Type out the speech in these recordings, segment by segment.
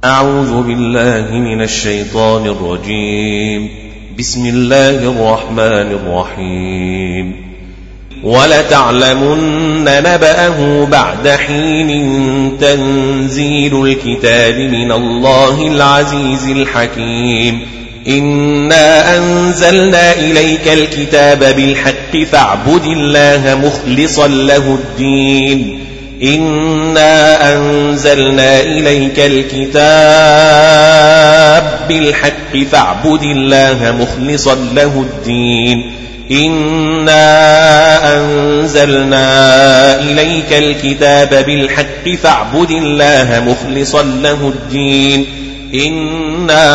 أعوذ بالله من الشيطان الرجيم. بسم الله الرحمن الرحيم. ولتعلمن نبأه بعد حين تنزيل الكتاب من الله العزيز الحكيم. إنا أنزلنا إليك الكتاب بالحق فاعبد الله مخلصا له الدين. إنا أنزلنا إليك الكتاب بالحق فاعبد الله مخلصا له الدين. إنا أنزلنا إليك الكتاب بالحق فاعبد الله مخلصا له الدين. إنا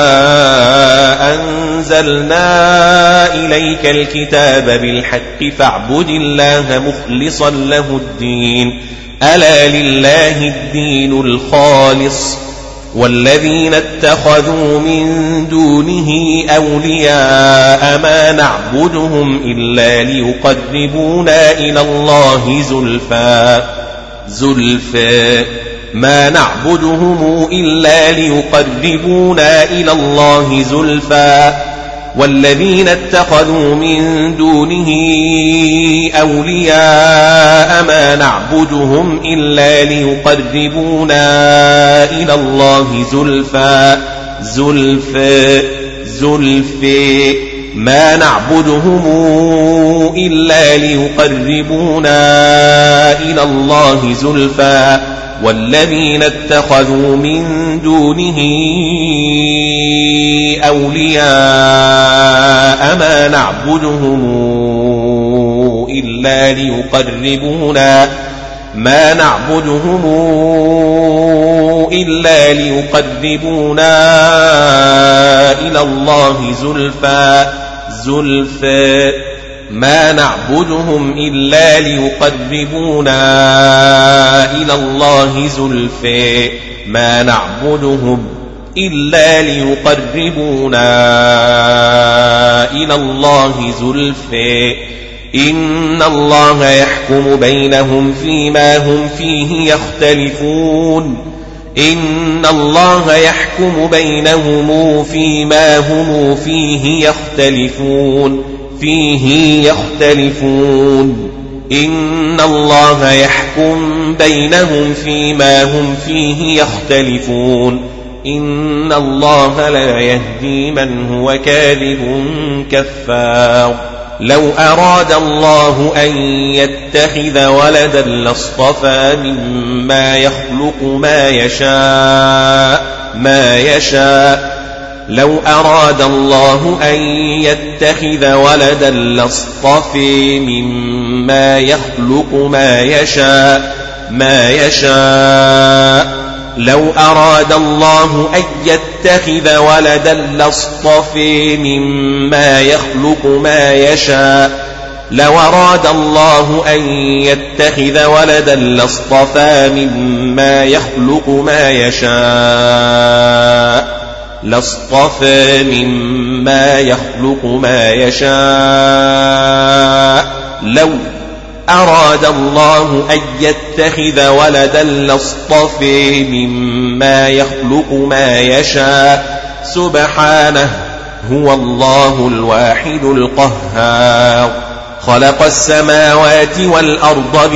أنزلنا إليك الكتاب بالحق فاعبد الله مخلصا له الدين. ألا لله الدين الخالص والذين اتخذوا من دونه أولياء ما نعبدهم إلا ليقربونا إلى الله زلفى ما نعبدهم إلا ليقربونا إلى الله زلفى والذين اتخذوا من دونه أولياء ما نعبدهم إلا ليقربونا إلى الله زلفى ما نعبدهم إلا ليقربونا إلى الله زلفى والذين اتخذوا من دونه أولياء ما نعبدهم إلا ليقربونا إلى الله زلفى ما نعبدهم إلا ليقربونا إلى الله زلفى ما نعبدهم إلا ليقربونا إلى الله زلفى إن الله يحكم بينهم فيما هم فيه يختلفون. إن الله يحكم بينهم فيما هم فيه يختلفون. إن الله يحكم بينهم فيما هم فيه يختلفون. إن الله لا يهدي من هو كاذب كفار. لو أراد الله أن يتخذ ولدا لاصطفى مما يخلق ما يشاء لو أراد الله أن يتخذ ولدا لاصطفى مما يخلق ما يشاء لو أراد الله أن يتخذ ولدا لاصطفى مما يخلق ما يشاء لو أراد الله أن يتخذ ولدا لاصطفى مما يخلق ما يشاء لو أراد الله أن يتخذ ولدا لاصطفى مما يخلق ما يشاء سبحانه هو الله الواحد القهار. خلق السماوات والأرض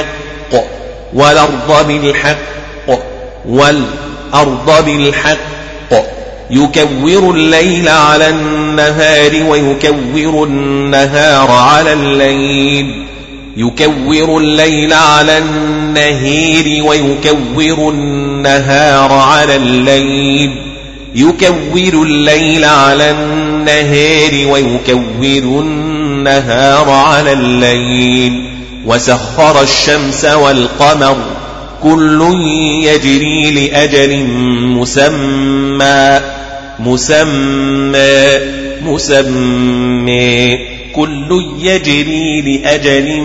بالحق يكور الليل على النهار ويكور النهار على الليل يكور الليل على النهار ويكور النهار على الليل يكور الليل على النهار ويكور النهار على الليل وسخر الشمس والقمر كل يجري لأجل مسمى كل يجري لأجل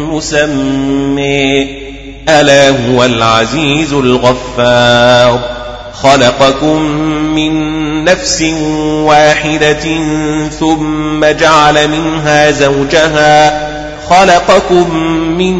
مسمى ألا هو العزيز الغفار. خلقكم من نفس واحدة ثم جعل منها زوجها خلقكم من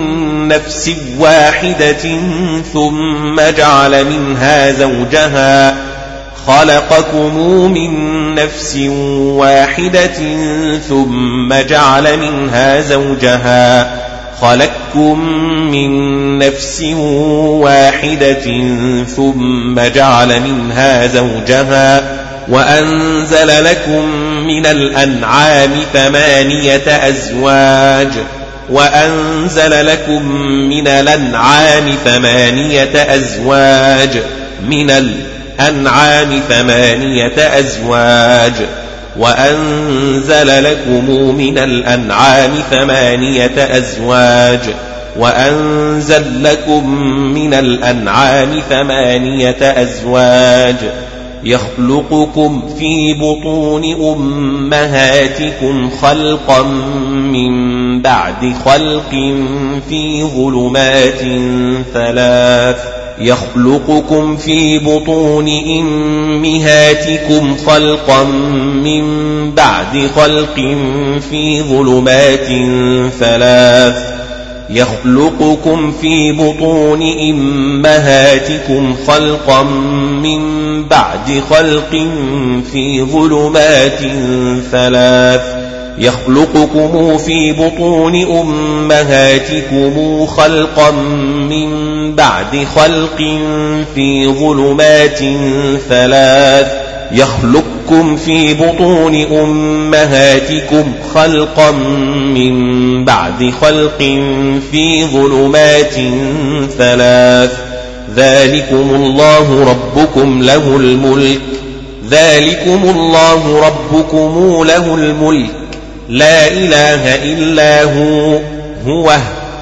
نفس واحدة ثم جعل منها زوجها خلقكم من نفس واحدة ثم جعل منها زوجها خلقكم من نفس واحدة ثم جعل منها زوجها وأنزل لكم من الأنعام 8 أزواج وأنزل لكم من الأنعام 8 أزواج من الأنعام 8 أزواج وأنزل لكم من الأنعام 8 أزواج وأنزل لكم من الأنعام 8 أزواج يخلقكم في بطون أمهاتكم خلقا من بعد خلق في ظلمات 3 يخلقكم في بطون أمهاتكم خلقا من بعد خلق في ظلمات 3 يخلقكم في بطون أمهاتكم خلقا من بعد خلق في ظلمات 3 يخلقكم في بطون أمهاتكم خلقا من بعد خلق في ظلمات 3 يخلقكم في بطون أمهاتكم خلقا من بعد خلق في ظلمات 3 ذلكم الله ربكم له الملك ذلكم الله ربكم له الملك لا إله إلا هو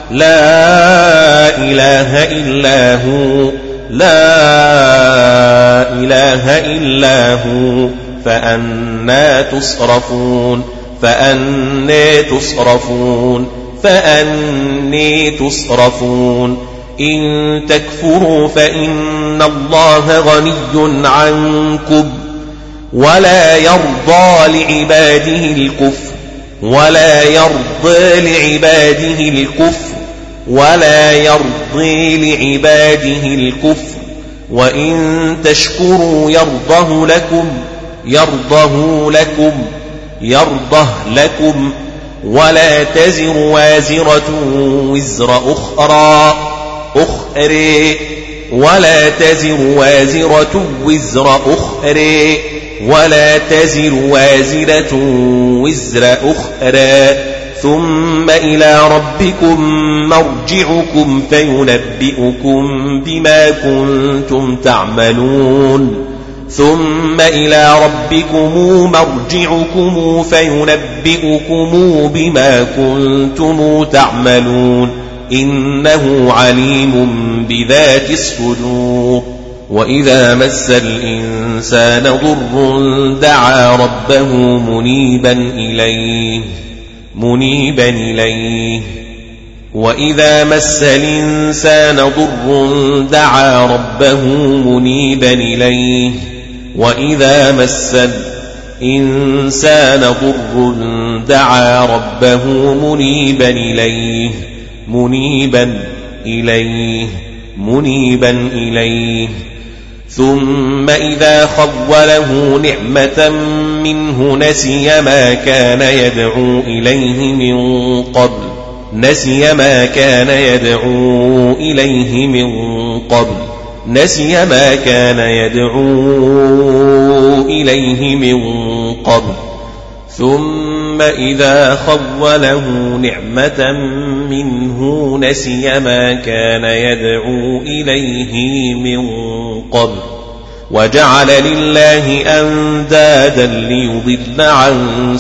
لا إله إلا هو لا إله إلا هو فأنى تصرفون فأنى تصرفون فأنى تصرفون إن تكفروا فإن الله غني عنكم ولا يرضى لعباده الكفر ولا يرضى لعباده الكفر ولا يرضي لعباده الكفر وإن تشكروا يرضه لكم ولا تزر وازرة وزر أخرى ولا تزر وازرة وزر أخرى ولا تزر وازرة وزر أخرى ثم إلى ربكم مرجعكم فينبئكم بما كنتم تعملون ثم إلى ربكم مرجعكم فينبئكم بما كنتم تعملون إنه عليم بذات الصدور وإذا مس الإنسان ضر دعا ربه منيبا إليه وإذا مس الإنسان ضر دعا ربه منيبا إليه وإذا مس الإنسان ضر دعا ربه منيبا إليه ثم إذا خوله نعمة منه نسي ما كان يدعو إليه من قبل ثم إذا خوله نعمة منه نسي ما كان يدعو إليه من قبل وجعل لله أندادا ليضل عن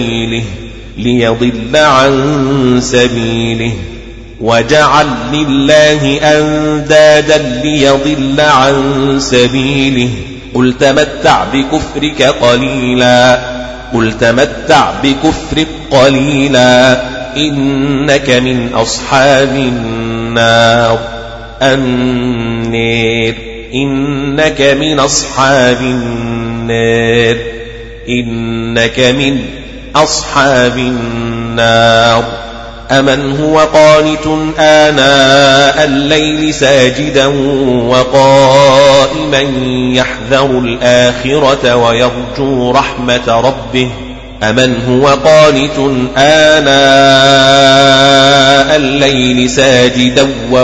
سبيله وجعل لله أندادا ليضل عن سبيله قل تمتع بكفرك قليلا إنك من أصحاب النار إنك من أصحاب النار أمن هو قانت آناء الليل ساجدا وقائما يحذر الآخرة ويرجو رحمة ربه أمن هو قانت آناء الليل ساجدا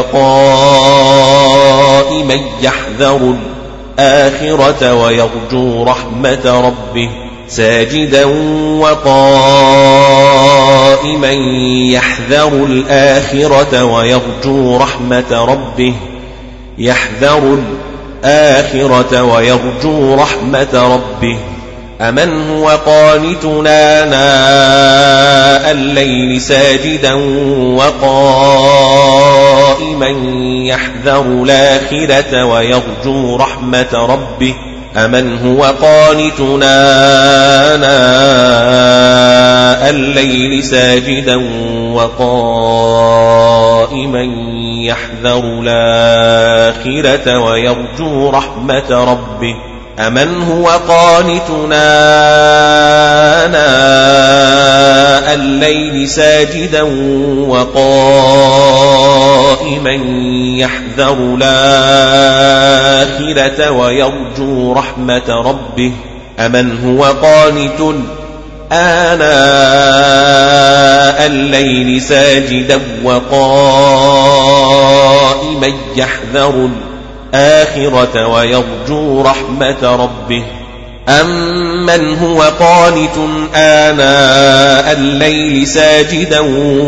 وقائما يحذر الآخرة ويرجو رحمة ربه ساجدا وقائما يحذر الآخرة ويرجو رحمة ربه يحذر الآخرة ويرجو رحمة ربه أمن هو قانت آناء الليل ساجدا وقائما يحذر الآخرة ويرجو رحمة ربه أمن هو قانت آناء الليل ساجدا وقائما يحذر الآخرة ويرجو رحمة ربه أمن هو قانت آناء الليل ساجدا وقائما يحذر الآخرة ويرجو رحمة ربه أمن هو قانت آناء الليل ساجدا وقائما يحذر الآخرة ويرجو رحمة ربه أمن هو قانت آناء الليل ساجدا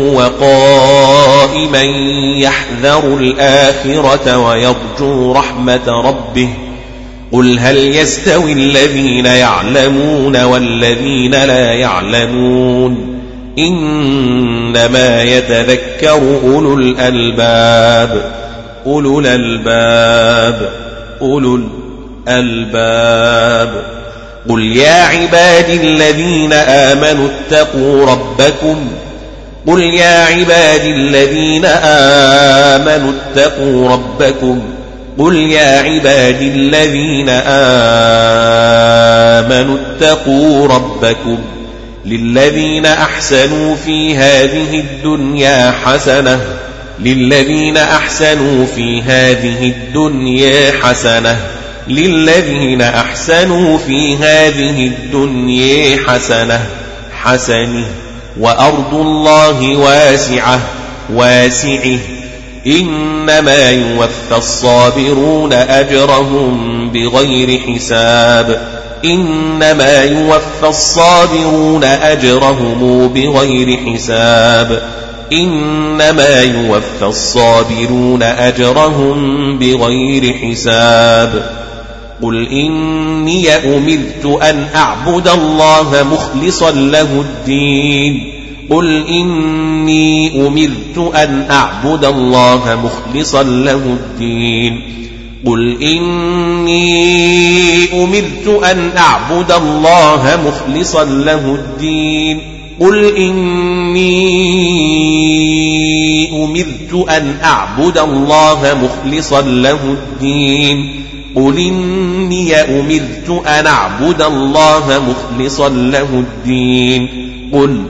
وقائما يحذر الآخرة ويرجو رحمة ربه قل هل يستوي الذين يعلمون والذين لا يعلمون إنما يتذكر أولو الألباب أولو الألباب أولو الألباب قل يا عبادي الذين آمنوا اتقوا ربكم قل يا عبادي الذين آمنوا اتقوا ربكم قل يا عبادي الذين آمنوا اتقوا ربكم للذين أحسنوا في هذه الدنيا حسنة للذين أحسنوا في هذه الدنيا حسنة للذين أحسنوا في هذه الدنيا حسنة وأرض الله واسعة إنما يوفى الصابرون أجرهم بغير حساب إنما يوفى الصابرون أجرهم بغير حساب إنما يوفى الصابرون أجرهم بغير حساب قل إني أمرت أن أعبد الله مخلصا له الدين قل إني أمرت أن أعبد الله مخلصا له الدين قل إني أمرت أن أعبد الله مخلصا له الدين قل إني أمرت أن أعبد الله مخلصا له الدين قل إني أمرت أن أعبد الله مخلصا له الدين قل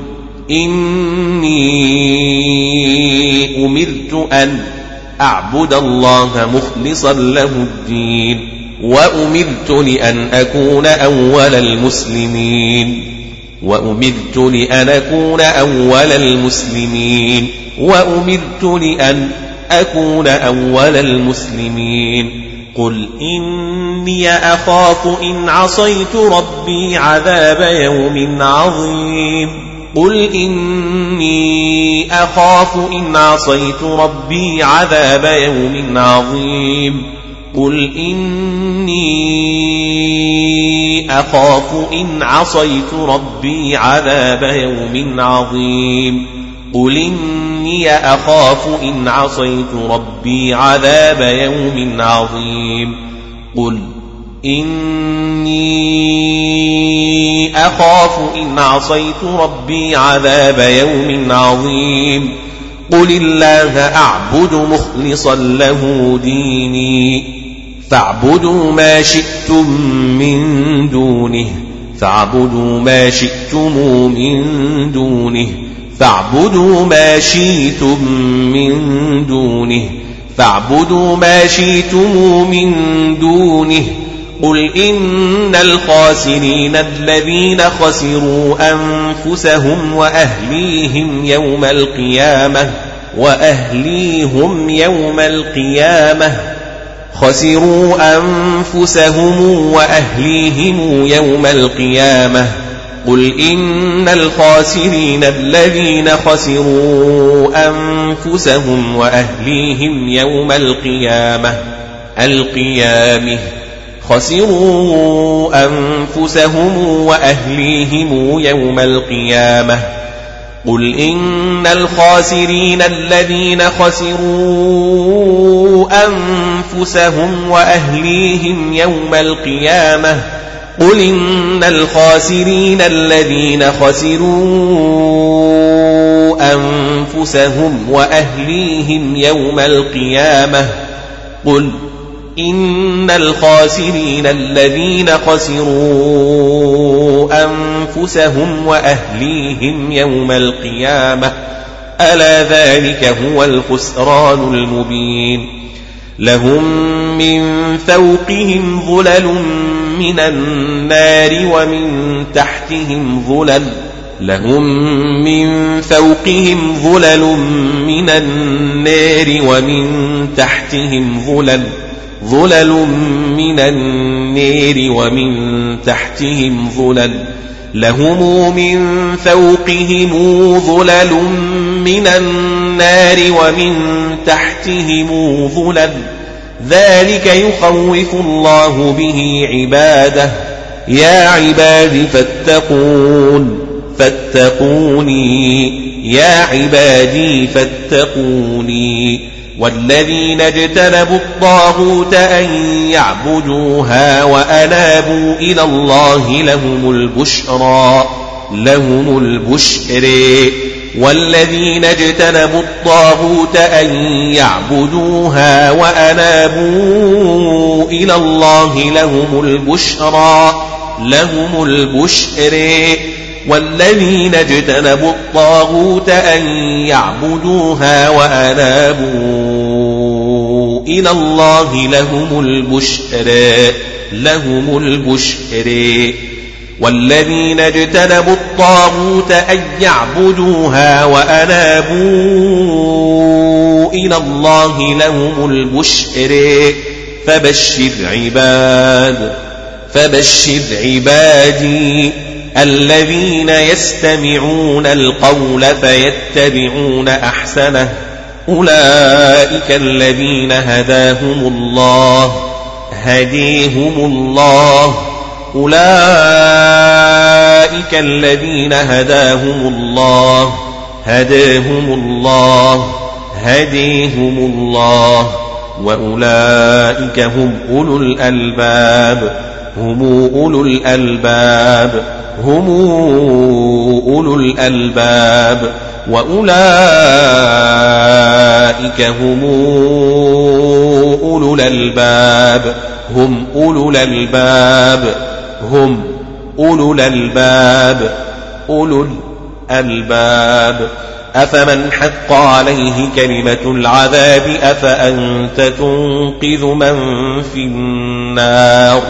إني أمرت أن أعبد الله مخلصا له الدين وأمرت لأن أكون أول المسلمين وأمرت لأن أكون أول المسلمين وأمرت لأن أكون أول المسلمين قل إني أخاف إن عصيت ربي عذاب يوم عظيم قل إني أخاف إن عصيت ربي عذاب يوم عظيم قل إني أخاف إن عصيت ربي عذاب يوم عظيم قل إني أخاف إن عصيت ربي عذاب يوم عظيم قل إني أخاف إن عصيت ربي عذاب يوم عظيم قل الله أعبد مخلصا له ديني فاعبدوا ما شئتم من دونه فاعبدوا ما شئتم من دونه فاعبدوا ما شئتم من دونه قل إن الخاسرين الذين خسروا أنفسهم وأهليهم يوم القيامة قل إن الخاسرين الذين خسروا أنفسهم وأهليهم يوم القيامة قل إن الخاسرين الذين خسروا أنفسهم وأهليهم يوم القيامة قل إن الخاسرين الذين خسروا أنفسهم وأهليهم يوم القيامة قل إن الخاسرين الذين خسروا أنفسهم وأهليهم يوم القيامة ألا ذلك هو الخسران المبين لهم من فوقهم ظلل من النار ومن تحتهم ظلل لهم من فوقهم ظلل من النار ومن تحتهم ظلل ذلك يخوف الله به عباده يا عباد فاتقوني والذين اجتنبوا الطاغوت أن يعبدوها وأنابوا إلى الله لهم البشر والذين اجتنبوا الطاغوت أن يعبدوها وأنابوا إلى الله لهم البشر والذين اجتنبوا الطاغوت أن يعبدوها وأنابوا إلى الله لهم البشر والذين اجتنبوا الطاغوت أن يعبدوها وأنابوا إلى الله لهم البشر فبشر عبادي الذين يستمعون القول فيتبعون أحسنه أولئك الذين هداهم الله وأولئك هم أولو الألباب وأولئك هم أولو الألباب هم أولو الألباب أفمن حق عليه كلمة العذاب أفأنت تنقذ من في النار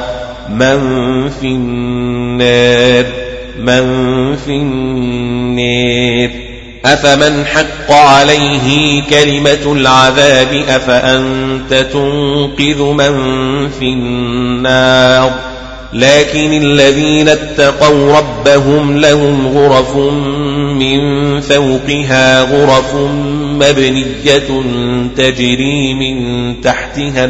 أفمن حق عليه كلمة العذاب أفأنت تنقذ من في النار لكن الذين اتقوا ربهم لهم غرف من فوقها غرف مبنية تجري من تحتها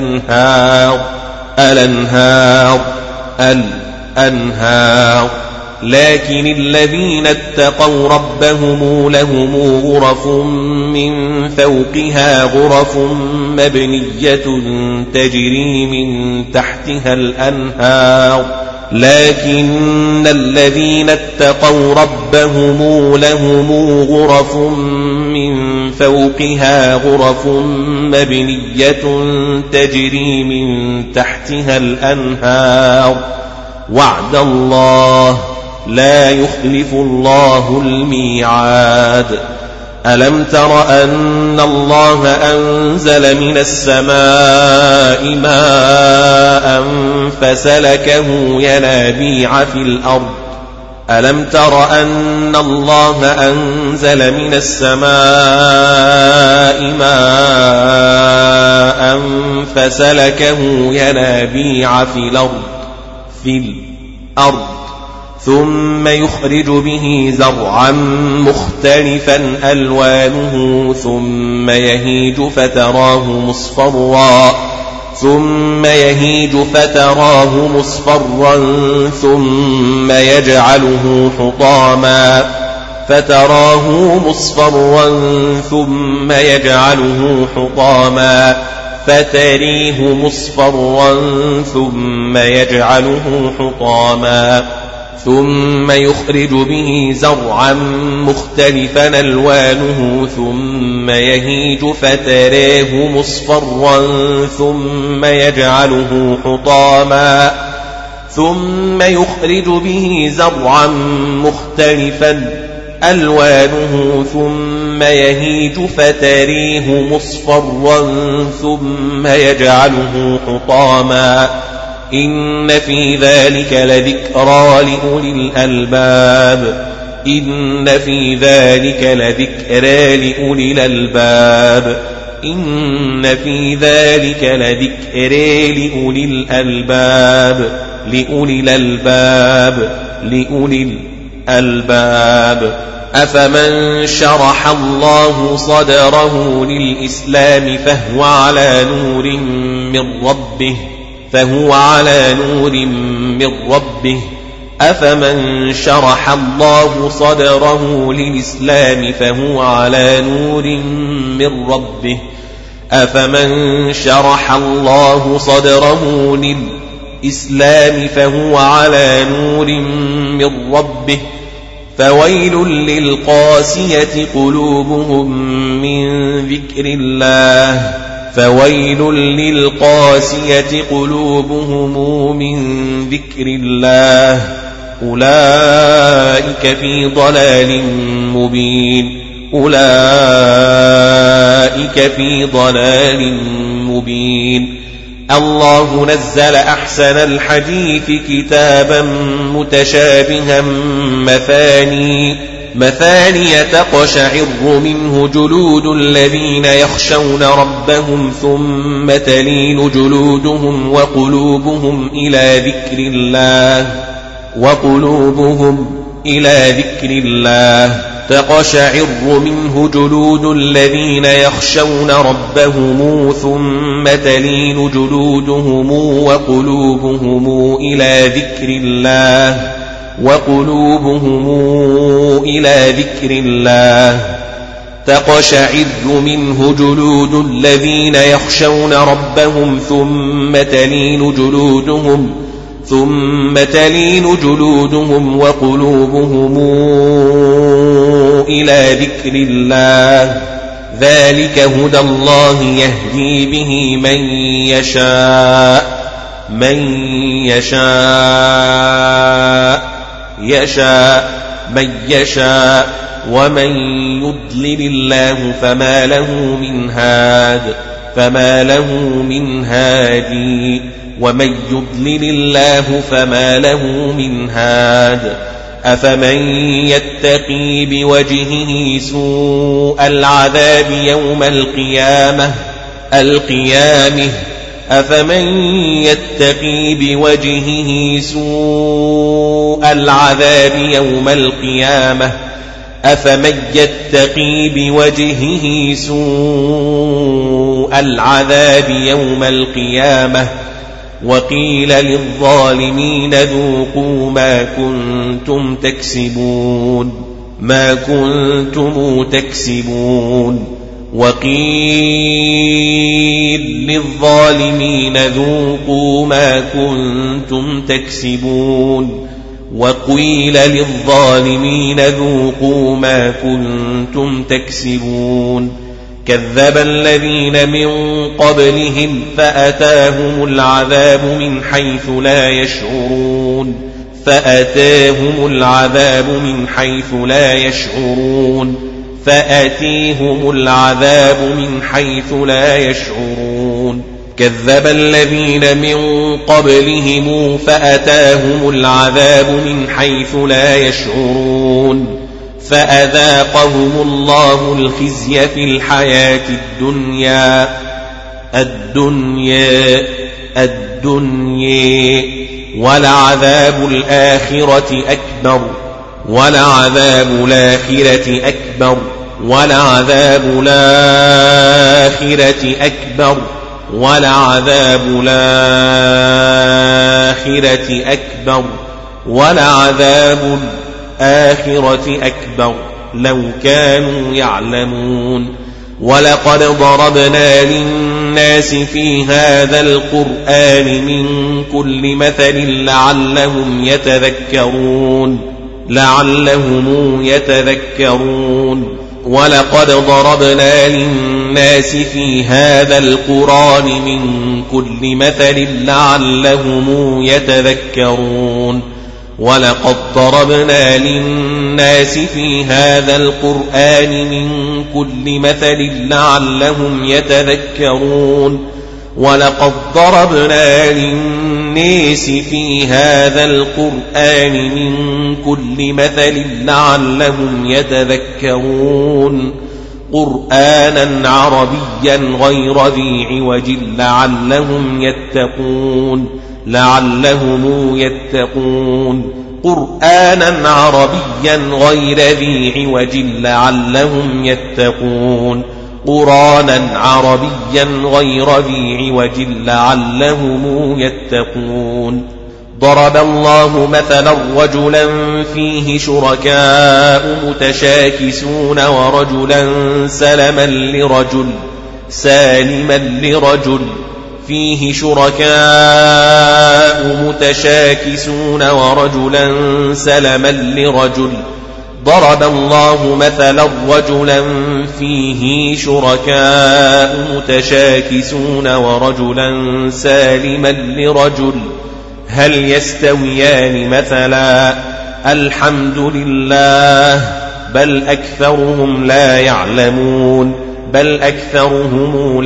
الأنهار لكن الذين اتقوا ربهم لهم غرف من فوقها غرف مبنية تجري من تحتها الأنهار لكن الذين اتقوا ربهم لهم غرف من فوقها غرف مبنية تجري من تحتها الأنهار وعد الله لا يخلف الله الميعاد. ألم تر أن الله أنزل من السماء ماء فسلكه ينابيع في الأرض ألم تر أن الله أنزل من السماء ماء فسلكه ينابيع في الأرض ثم يخرج به زرعا مختلفا ألوانه ثم يهيج فتراه مصفرا ثم يجعله حطاما فتريه مصفرا ثم يجعله حطاما ثم يخرج به زرعا مختلفا ألوانه ثم يهيج فتراه مصفرا ثم يجعله حطاما ثم يخرج به زرعا مختلفا ألوانه ثم يهيج فتريه مصفرا ثم يجعله حطاما إن في ذلك لذكرى لأولي الألباب إن في ذلك لذكرى لأولي الألباب إن في ذلك لذكرى لأولي الألباب لأولي الألباب أفمن شرح الله صدره للإسلام فهو على نور من ربه أفمن شرح الله صدره للإسلام فهو على نور من ربه أفمن شرح الله صدره للإسلام فهو على نور من ربه فويل للقاسية قلوبهم من ذكر الله أولئك في ضلال مبين الله نزل أحسن الحديث كتابا متشابها مثاني تقشعر منه جلود الذين يخشون ربهم ثم تلين جلودهم وقلوبهم إلى ذكر الله تقشعر منه جلود الذين يخشون ربهم ثم تلين جلودهم وقلوبهم إلى ذكر الله تقشعر منه جلود الذين يخشون ربهم ثم تلين جلودهم وقلوبهم إلى ذكر الله ذلك هدى الله يهدي به من يشاء ومن يضلل الله فما له من هاد أفمن يتقي بوجهه سوء العذاب يوم القيامة أفمن يتقي بوجهه سوء العذاب يوم القيامة وقيل للظالمين ذوقوا ما كنتم تكسبون وقيل للظالمين ذوقوا ما كنتم تكسبون وقيل للظالمين ذوقوا ما كنتم تكسبون كذب الذين من قبلهم فأتاهم العذاب من حيث لا يشعرون فأتاهم العذاب من حيث لا يشعرون فأتيهم العذاب من حيث لا يشعرون كذب الذين من قبلهم فأتاهم العذاب من حيث لا يشعرون فأذاقهم الله الخزي في الحياة الدنيا ولعذاب الآخرة أكبر ولعذاب الآخرة أكبر لو كانوا يعلمون ولقد ضربنا للناس في هذا القرآن من كل مثل لعلهم يتذكرون ولقد ضربنا للناس في هذا القرآن من كل مثل لعلهم يتذكرون ولقد ضربنا للناس في هذا القرآن من كل مثل لعلهم يتذكرون ولقد ضربنا للناس في هذا القرآن من كل مثل لعلهم يتذكرون قرآنا عربيا غير ذي عوج لعلهم يتقون قرآنا عربيا غير ذي عوج لعلهم يتقون قرآنا عربيا غير ذي عوج لعلهم يتقون ضرب الله مثلا رجلا فيه شركاء متشاكسون ورجلا سالما لرجل فيه شركاء متشاكسون ورجلا سلما لرجل ضرب الله مثلا رجلا فيه شركاء متشاكسون ورجلا سالما لرجل هل يستويان مثلا الحمد لله بل أكثرهم لا يعلمون بل أكثرهم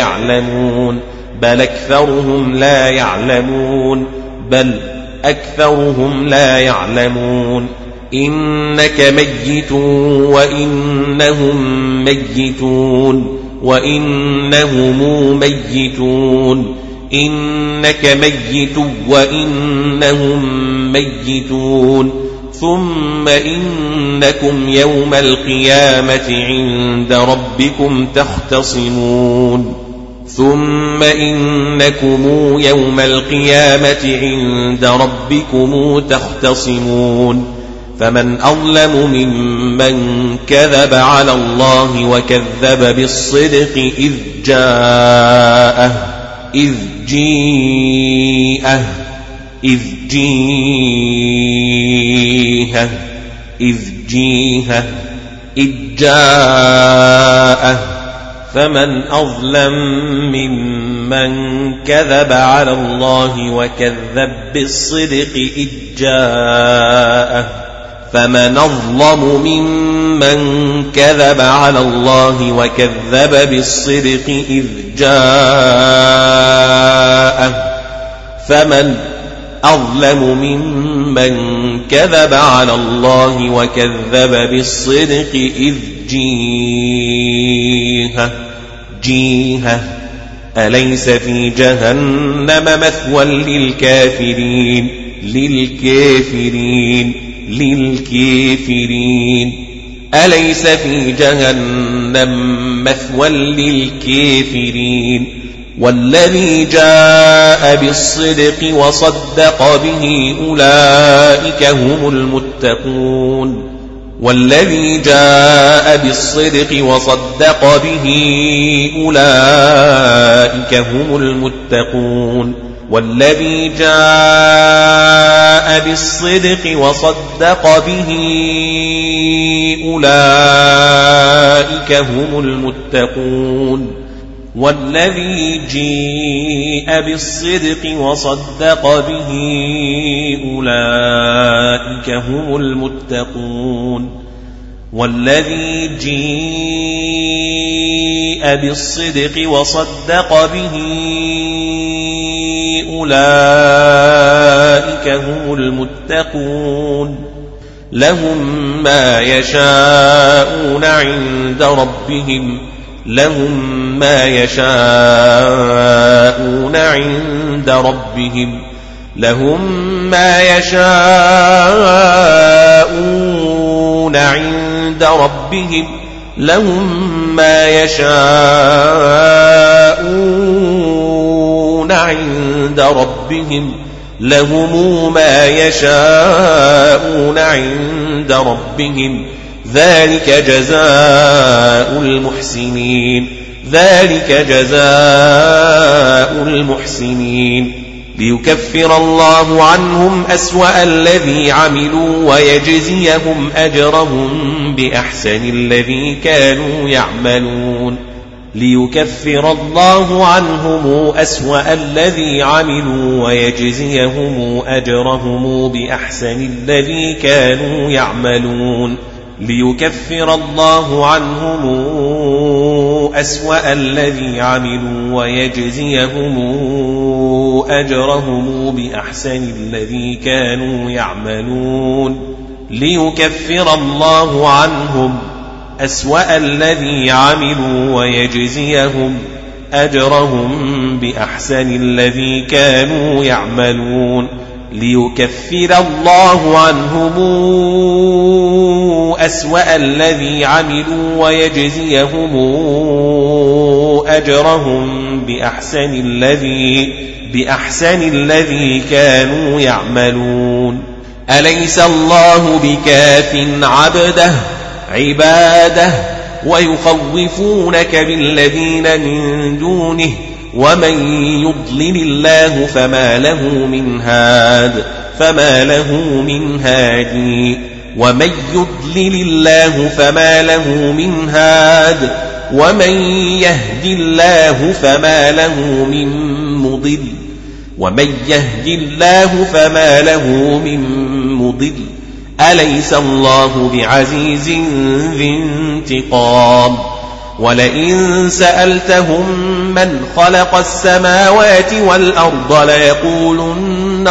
لا يعلمون إنك ميت وإنهم ميتون إنك ميت وإنهم ميتون ثم إنكم يوم القيامة عند ربكم تختصمون فمن أظلم ممن كذب على الله وكذب بالصدق إذ جاءه فمن أظلم ممن كذب على الله وكذب بالصدق إذ جاءه فمن أظلم ممن كذب على الله وكذب بالصدق إذ جاءه فمن أظلم ممن كذب على الله وكذب بالصدق إذ جيهه أليس في جهنم مثوى للكافرين أليس في جهنم مثوى للكافرين والذي جاء بالصدق وصدق به أولئك هم المتقون والذي جاء بالصدق وصدق به أولئك هم المتقون والذي جاء بالصدق وصدق به أولئك هم المتقون والذي جاء بالصدق وصدق به أولئك أولئك هم المتقون والذي جيء بالصدق وصدق به أولئك هم المتقون لهم ما يشاءون عند ربهم ذلك جزاء المحسنين ليكفر الله عنهم أسوأ الذي عملوا ويجزيهم أجرهم بأحسن الذي كانوا يعملون ليكفر الله عنهم أسوأ الذي عملوا ويجزيهم أجرهم بأحسن الذي كانوا يعملون ليكفر الله عنهم أسوأ الذي عملوا ويجزيهم أجرهم بأحسن الذي كانوا يعملون ليكفر الله عنهم أسوأ الذي عملوا ويجزيهم أجرهم بأحسن الذي كانوا يعملون ليكفر الله عنهم أسوأ الذي عملوا ويجزيهم أجرهم بأحسن الذي كانوا يعملون أليس الله بكاف عباده ويخوفونك بالذين من دونه ومن يضلل الله فما له من هادي ومن يضلل الله فما له من هاد ومن يهد الله فما له من مضل أليس الله بعزيز ذي انتقام ولئن سألتهم من خلق السماوات والأرض ليقولن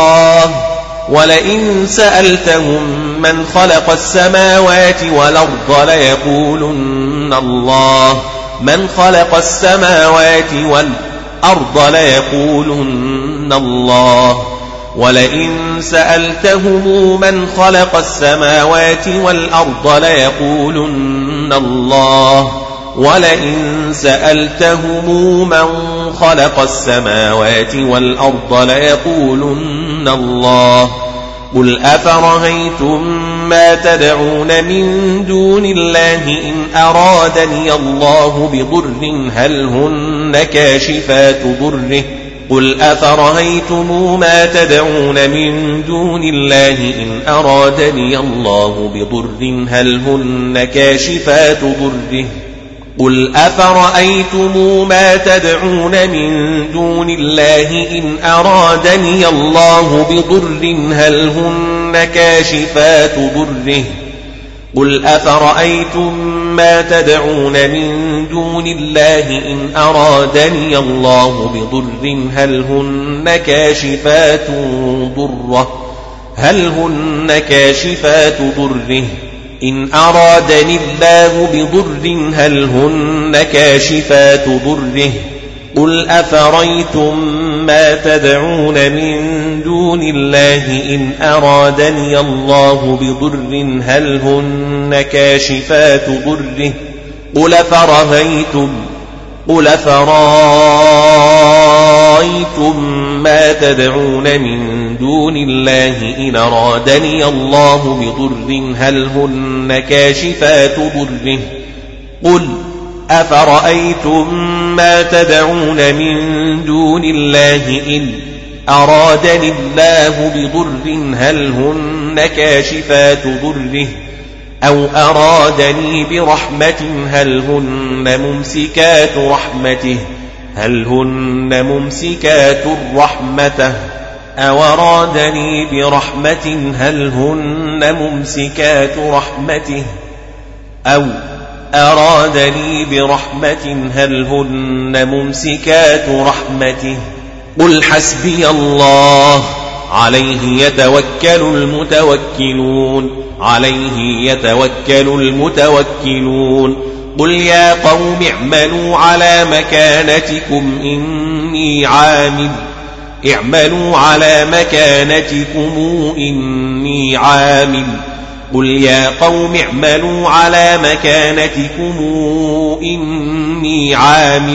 الله من خلق السماوات والأرض ليقولن الله ولئن سألتهم من خلق السماوات والأرض ليقولن الله ولئن سألتهم من خلق السماوات والأرض ليقولن الله قل أفرأيتم ما تدعون من دون الله إن أرادني الله بضر هل هن كاشفات ضره قل أفرأيتم ما تدعون من دون الله إن أرادني الله بضر هل هن كاشفات ضره قل أفرأيتم ما تدعون من دون الله إن أرادني الله بضر هل هن كاشفات ضره قل أفرأيتم ما تدعون من دون الله إن أرادني الله بضر هل هن كاشفات ضره إن أرادني الله بضر هل هن كاشفات ضره قل أفرأيتم ما تدعون من دون الله إن أرادني الله بضر هل هن كاشفات ضره قل أفرأيتم ما تدعون من دون الله إن أرادني الله بضر هل هن كاشفات ضره قل أفرأيتم ما تدعون من دون الله إن أرادني الله بضر هل هن كاشفات ضره أو أرادني برحمة هل هن ممسكات رحمته أورادني برحمة هل هن ممسكات رحمته أو أرادني برحمة هل هن ممسكات رحمته قل حسبي الله عليه يتوكل المتوكلون قل يا قوم اعملوا على مكانتكم إني عامل قل يا قوم اعملوا على مكانتكم إني عامل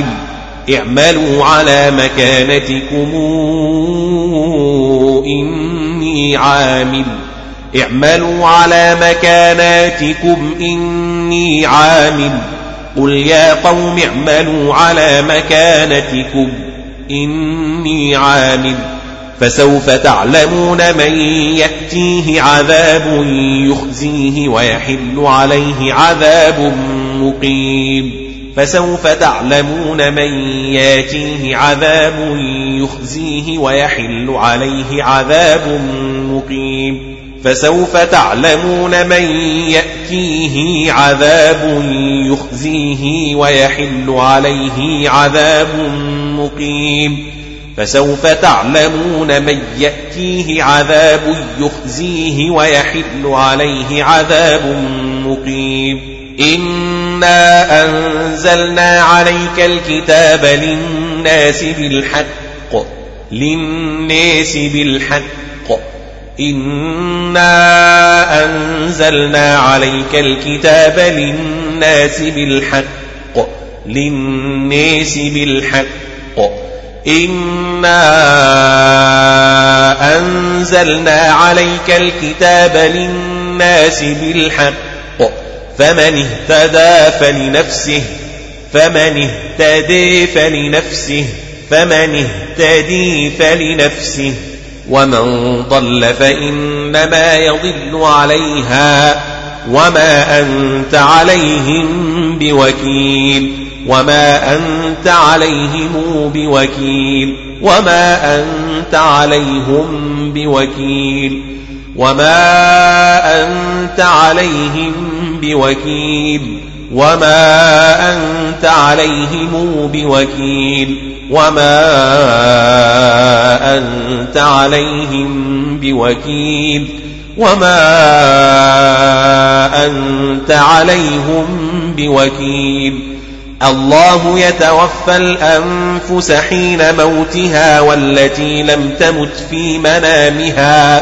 قل يا قوم اعملوا على مكانتكم إني عامل فسوف تعلمون من يأتيه عذاب يخزيه ويحل عليه عذاب مقيم فسوف تعلمون من يأتيه عذاب يخزيه ويحل عليه عذاب مقيم فسوف تعلمون من يأتيه عذاب يخزيه ويحل عليه عذاب مقيم فسوف تعلمون من يأتيه عذاب يخزيه ويحل عليه عذاب مقيم إنا أنزلنا عليك الكتاب للناس بالحق إنا أنزلنا عليك الكتاب للناس بالحق إنا أنزلنا عليك الكتاب للناس بالحق فمن اهتدي فلنفسه ومن ضل فإنما يضل عليها وما أنت عليهم بوكيل الله يتوفى الأنفس حين موتها والتي لم تمت في منامها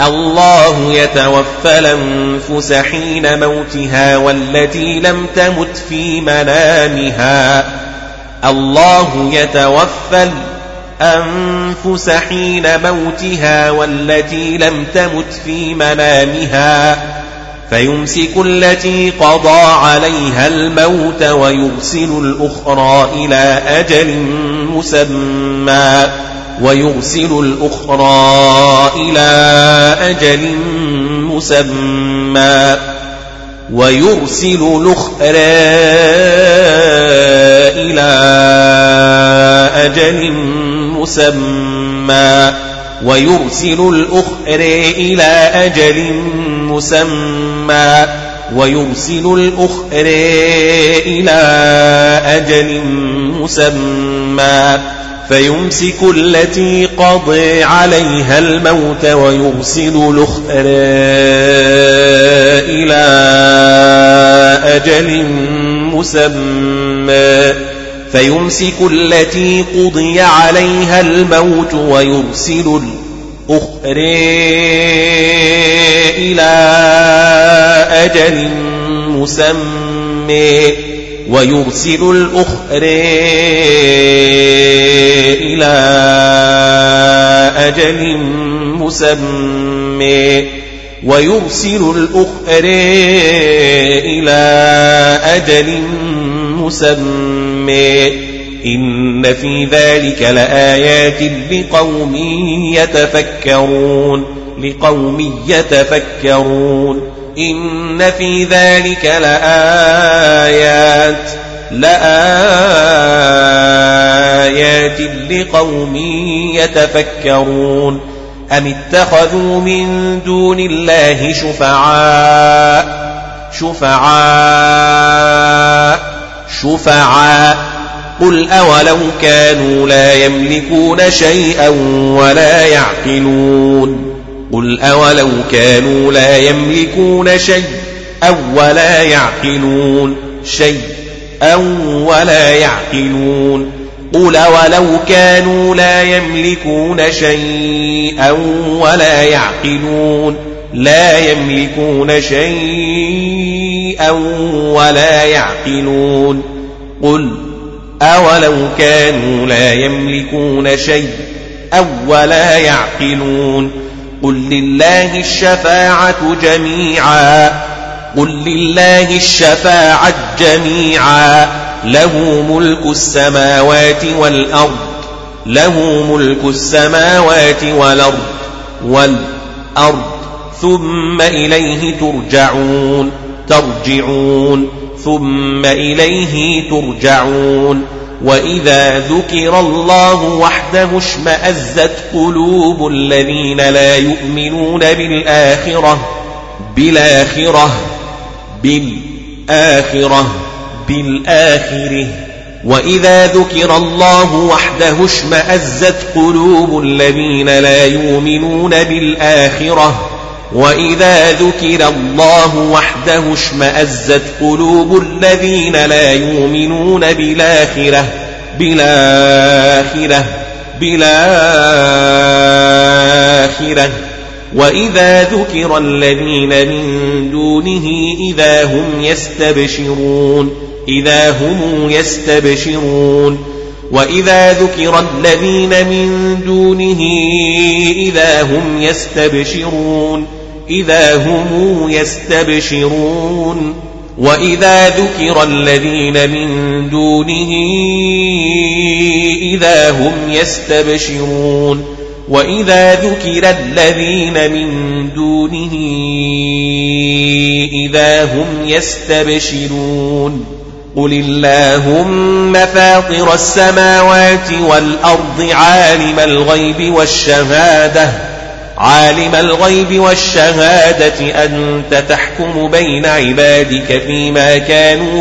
فيمسك التي قضى عليها الموت ويرسل الأخرى إلى أجل مسمى فيمسك التي قضى عليها الموت ويرسل الأخرى إلى أجل مسمى فيمسك التي قضي عليها الموت ويرسل الأخرى إلى أجل مسمى إن في ذلك لآيات لقوم يتفكرون إن في ذلك لآيات لقوم يتفكرون أم اتخذوا من دون الله شفعاء قل أولو كانوا لا يملكون شيئا ولا يعقلون قل أولو كانوا لا يملكون شيئا ولا يعقلون قل أولو كانوا لا يملكون شيئا ولا يعقلون قل أولو كانوا لا يملكون شيئا ولا يعقلون قل لله الشفاعة جميعا له ملك السماوات والأرض ثم إليه ترجعون وإذا ذكر الله وحده اشمأزت قلوب الذين لا يؤمنون بالآخرة وإذا ذكر الله وحده اشمأزت قلوب الذين لا يؤمنون بالآخرة وإذا ذكر الله وحده اشمأزت قلوب الذين لا يؤمنون بالآخرة وإذا ذكر الذين من دونه إذا هم يستبشرون وإذا ذكر الذين من دونه إذا هم يستبشرون وإذا ذكر الذين من دونه إذا هم يستبشرون وإذا ذكر الذين من دونه إذا هم يستبشرون قل اللهم فاطر السماوات والأرض عالم الغيب والشهادة أنت تحكم بين عبادك فيما كانوا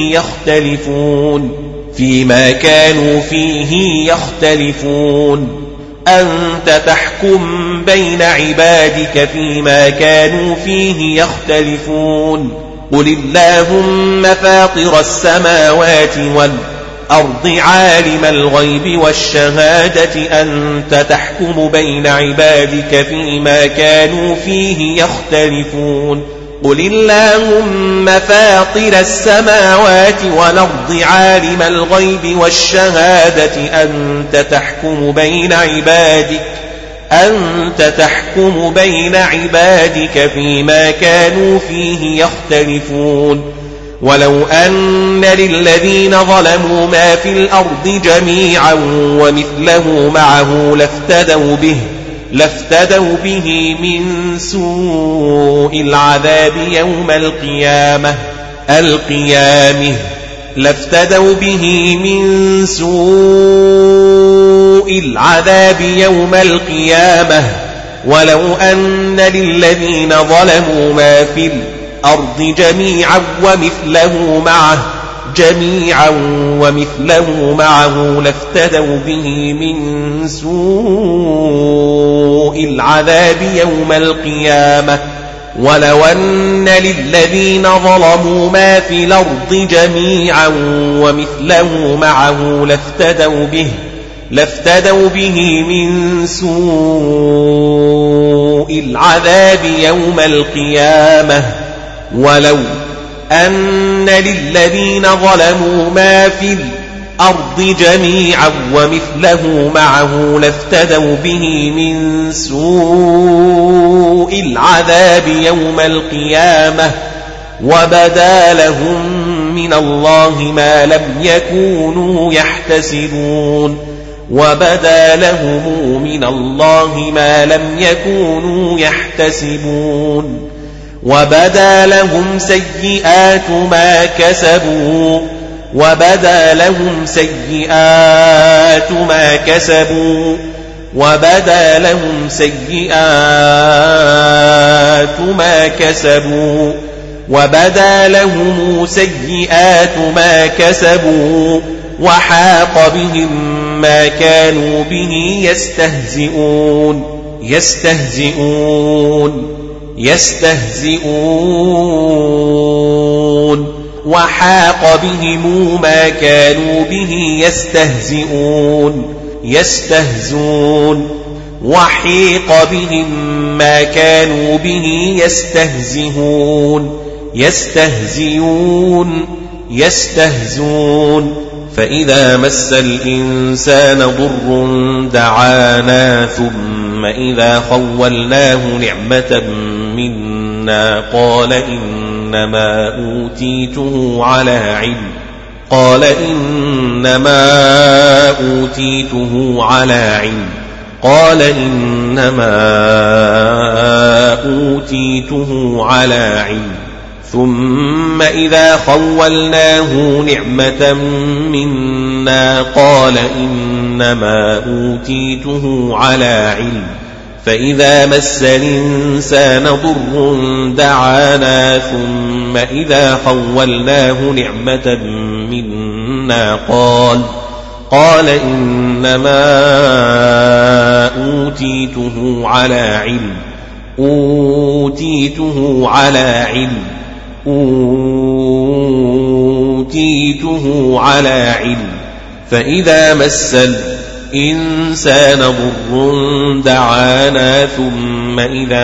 فيه يختلفون أنت تحكم بين عبادك فيما كانوا فيه يختلفون قل اللهم فاطر السماوات والأرض عالم الغيب والشهادة أنت تحكم بين عبادك فيما كانوا فيه يختلفون قل اللهم فاطر السماوات والأرض عالم الغيب والشهادة أنت تحكم بين عبادك فيما كانوا فيه يختلفون ولو أن للذين ظلموا ما في الأرض جميعا ومثله معه لافتدوا به من سوء العذاب يوم القيامة ولو أن للذين ظلموا ما في الأرض جميعا ومثله معه لافتدوا به من سوء العذاب يوم القيامة ولو أن للذين ظلموا ما في الأرض جميعا ومثله معه لافتدوا به من سوء العذاب يوم القيامة ولو أن للذين ظلموا ما في الأرض جميعا ومثله معه لافتدوا به من سوء العذاب يوم القيامة وبدا لهم من الله ما لم يكونوا يحتسبون وبدا لهم سيئات ما كسبوا وبدا لهم سيئات ما كسبوا وحاق بهم ما كانوا به يستهزئون وحاق بهم ما كانوا به يستهزئون وحيق بهم ما كانوا به يستهزئون فإذا مس الإنسان ضر دعانا ثم إذا خولناه نعمة منا قال إنما أوتيته على علم ثم إذا خولناه نعمة منا قال إنما أوتيته على علم فإذا مس الإنسان ضر دعانا ثم إذا خولناه نعمة منا قال إنما أوتيته على علم فإذا مس الإنسان ضر دعانا ثم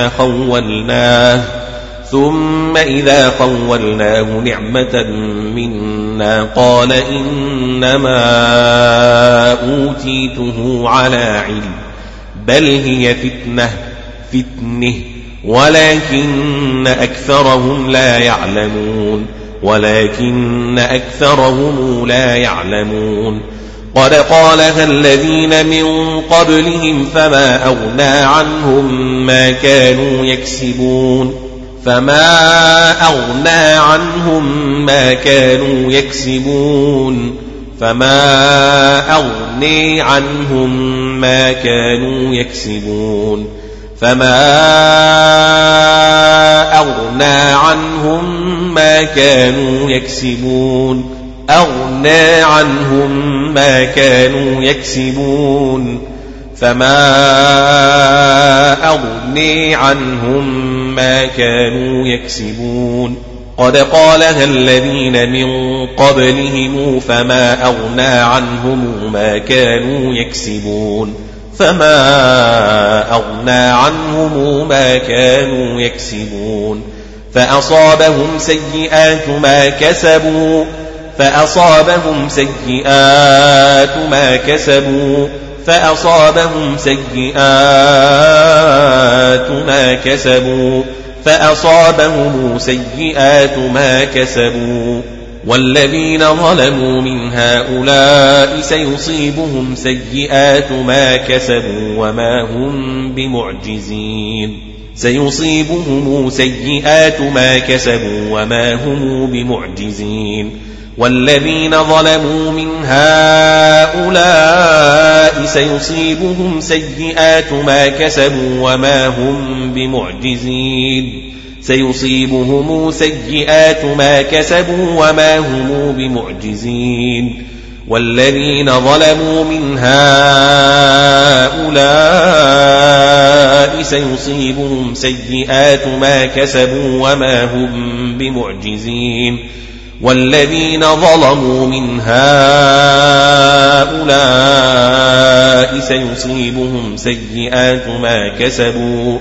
إذا خولناه نعمة منا قال إنما أوتيته على علم بل هي فتنة ولكن أكثرهم لا يعلمون قد قالها الذين من قبلهم فما أغنى عنهم ما كانوا يكسبون أغنى عنهم ما كانوا يكسبون قد قالها الذين من قبلهم فما أغنى عنهم ما كانوا يكسبون فأصابهم سيئات ما كسبوا والذين ظلموا من هؤلاء سيصيبهم سيئات ما كسبوا وما هم بمعجزين والذين ظلموا من هؤلاء سيصيبهم سيئات ما كسبوا وما هم بمعجزين والذين ظلموا من هؤلاء سيصيبهم سيئات ما كسبوا وما هم بمعجزين والذين ظلموا من هؤلاء سيصيبهم سيئات ما كسبوا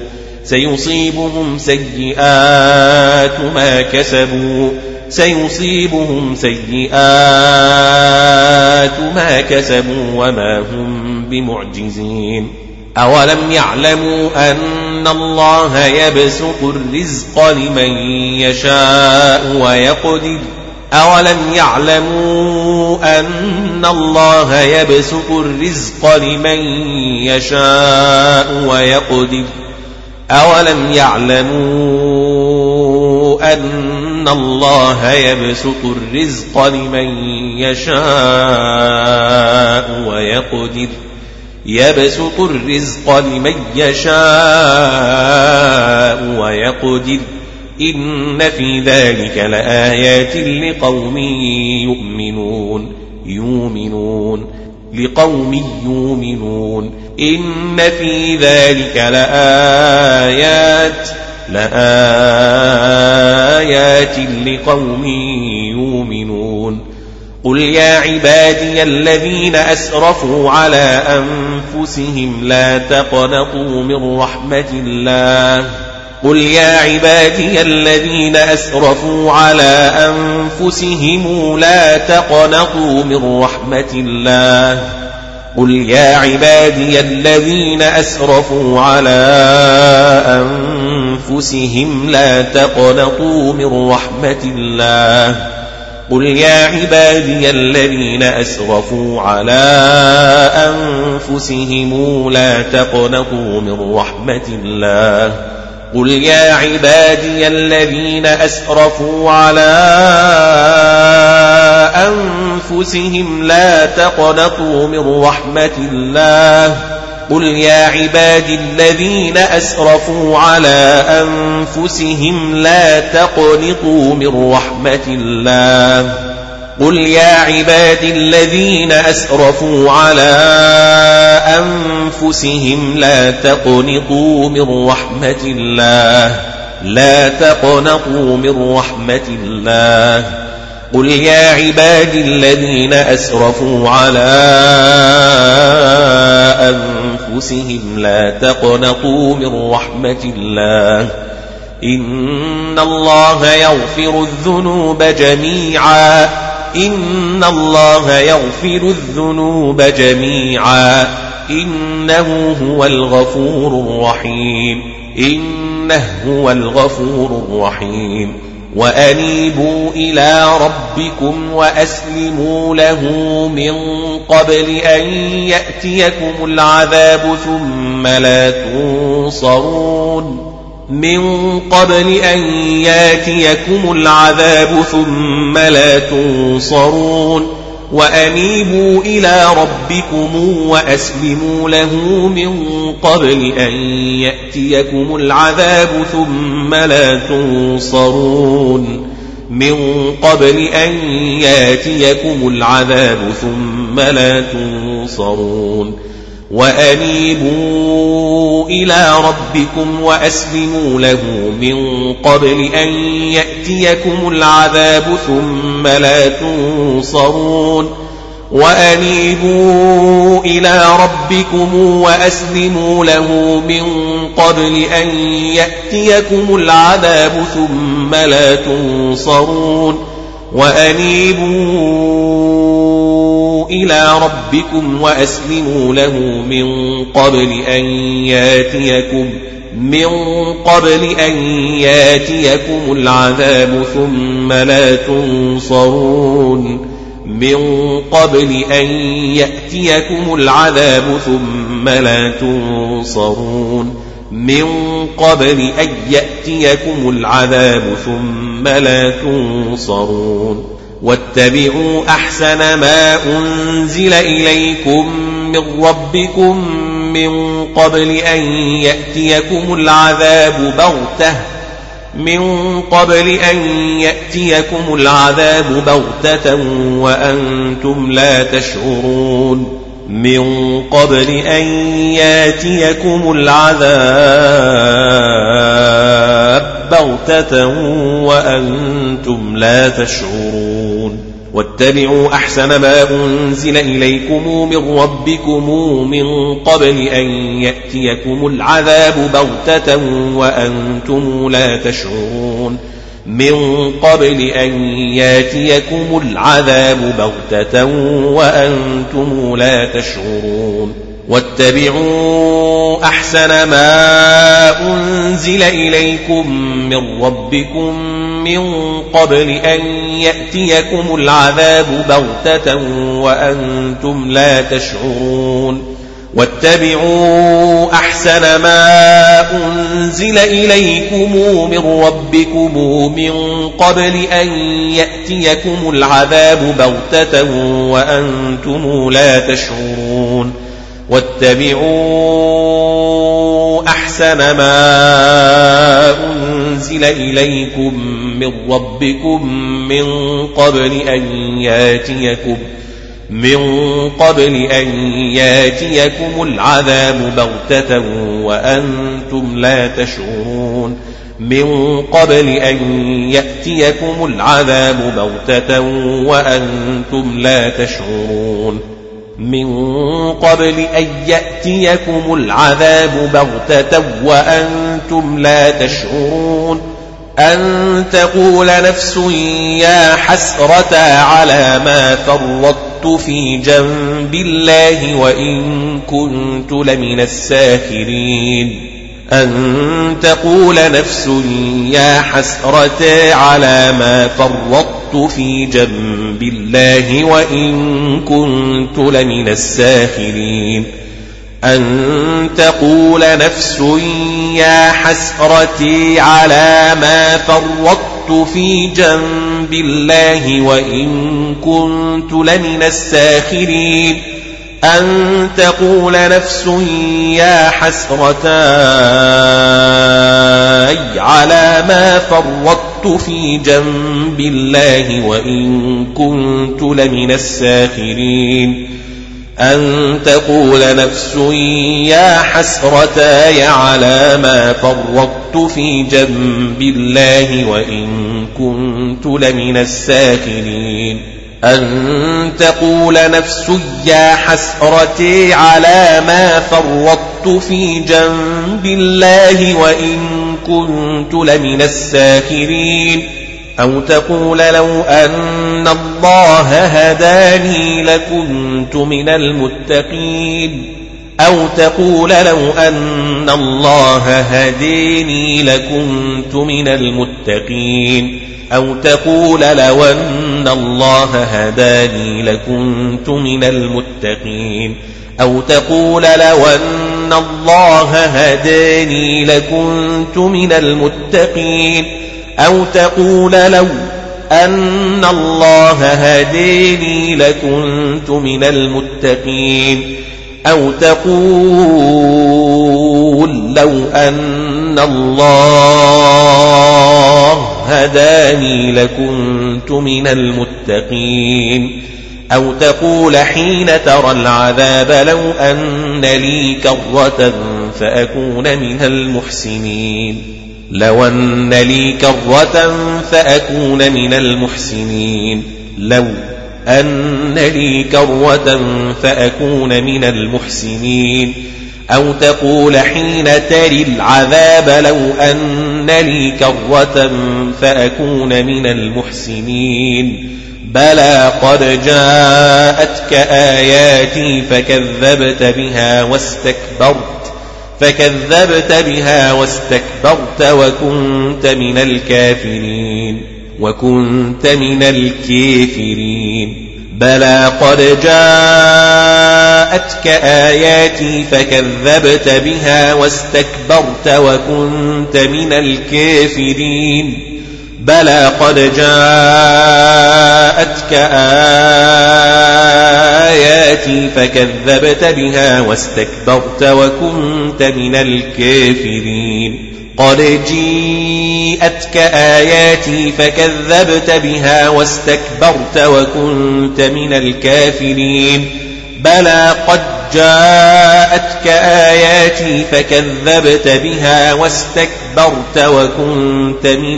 وما هم بمعجزين أولم يعلموا أن الله يبسط الرزق لمن يشاء ويقدر أولم يعلموا أن الله يبسط الرزق لمن يشاء ويقدر أولم يعلموا أن الله يبسط الرزق لمن يشاء ويقدر يبسط الرزق لمن يشاء ويقدر إن في ذلك لآيات لقوم يؤمنون إن في ذلك لآيات لقوم يؤمنون قل يا عبادي الذين أسرفوا على أنفسهم لا تقنطوا من رحمة الله قل يا عبادي الذين أسرفوا على أنفسهم لا تقنطوا من رحمة الله قل يا عبادي الذين أسرفوا على أنفسهم لا تقنطوا من رحمة الله قل يا عبادي الذين أسرفوا على أنفسهم لا تقنطوا من رحمة الله قل يا عبادي الذين أسرفوا على أنفسهم لا تقنطوا من رحمة الله قل يا عبادي الذين أسرفوا على أنفسهم لا تقنطوا من رحمة الله قل يا عبادي الذين أسرفوا على أنفسهم لا تقنطوا من رحمة الله لا تقنطوا من رحمة الله قل يا عبادي الذين أسرفوا على أنفسهم لا تقنطوا من رحمة الله إن الله يغفر الذنوب جميعا إن الله يغفر الذنوب جميعا إنه هو الغفور الرحيم إنه هو الغفور الرحيم وأنيبوا إلى ربكم وأسلموا له من قبل أن يأتيكم العذاب ثم لا تنصرون من قبل أن يأتيكم العذاب ثم لا تنصرون وأنيبوا إلى ربكم وأسلموا له من قبل أن يأتيكم العذاب ثم لا تنصرون من قبل أن يأتيكم العذاب ثم لا تنصرون وأنيبوا إلى ربكم وأسلموا له من قبل أن يأتيكم العذاب ثم لا تنصرون وأنيبوا إلى ربكم وأسلموا له من قبل أن يأتيكم العذاب ثم لا تنصرون وأنيبوا إلى ربكم وأسلموا له من قبل أن يأتيكم العذاب ثم لا تنصرون من قبل أن يأتيكم العذاب ثم لا تنصرون من قبل أن يأتيكم العذاب ثم لا تنصرون واتبعوا أحسن ما أنزل إليكم من ربكم من قبل أن يأتيكم العذاب بغتة وأنتم لا تشعرون من قبل أن يأتيكم العذاب بغتة وأنتم لا تشعرون واتبعوا أحسن ما أنزل إليكم من ربكم من قبل أن يأتيكم العذاب بغتة وأنتم لا تشعرون من قبل أن يأتيكم العذاب بغتة وأنتم لا تشعرون واتبعوا أحسن ما أنزل إليكم من ربكم من قبل أن يأتيكم العذاب بغتة وأنتم لا تشعرون واتبعوا أحسن ما أنزل إليكم من ربكم من قبل أن يأتيكم العذاب بغتة وأنتم لا تشعرون واتبعوا أحسن ما أنزل إليكم من ربكم من قبل أن ياتيكم العذاب بغتة وأنتم لا تشعرون من قبل أن يأتيكم العذاب بغتة وأنتم لا تشعرون من قبل أن يأتيكم العذاب بغتة وأنتم لا تشعرون أن تقول نفس يا حسرة على ما فرطت في جنب الله وإن كنت لمن الساخرين أن تقول نفس يا حسرة على ما فرطت في جنب الله وإن كنت لمن الساخرين أن تقول نفس يا حسرتي على ما فرطت في جنب الله وإن كنت لمن الساخرين أن تقول نفس يا حسرتي على ما فرطت في جنب الله وإن كنت لمن الساخرين أن تقول نفس يا حسرتي على ما فرطت في جنب الله وإن كنت لمن الساخرين أن تقول نفس يا حسرتي على ما فرطت في جنب الله وإن كنت لمن الساخرين أو تقول لو أن الله هداني لكنت من المتقين أو تقول لو أن الله هديني لكنت من المتقين أو تقول لو أن الله هداني لكنت من المتقين أو تقول لو أن الله هداني لكنت من المتقين أو تقول لو أن الله هديني لكنت من المتقين أو تقول لو أن الله هداني لكنت من المتقين أو تقول حين ترى العذاب لو أن لي كرة فأكون من المحسنين لو أن لي كرة فأكون من المحسنين لو أن لي كرة فأكون من المحسنين أو تقول حين تري العذاب لو أن لي كرة فأكون من المحسنين بلى قد جاءتك آياتي فكذبت بها واستكبرت وكنت من الكافرين بلى قد جاءتك آياتي فكذبت بها واستكبرت وكنت من الكافرين بلى قد جاءتك آياتي فكذبت بها واستكبرت وكنت من الكافرين قد جاءتك آياتي فكذبت بها واستكبرت وكنت من الكافرين بلى قد جاءتك آياتي فكذبت بها واستكبرت وكنت من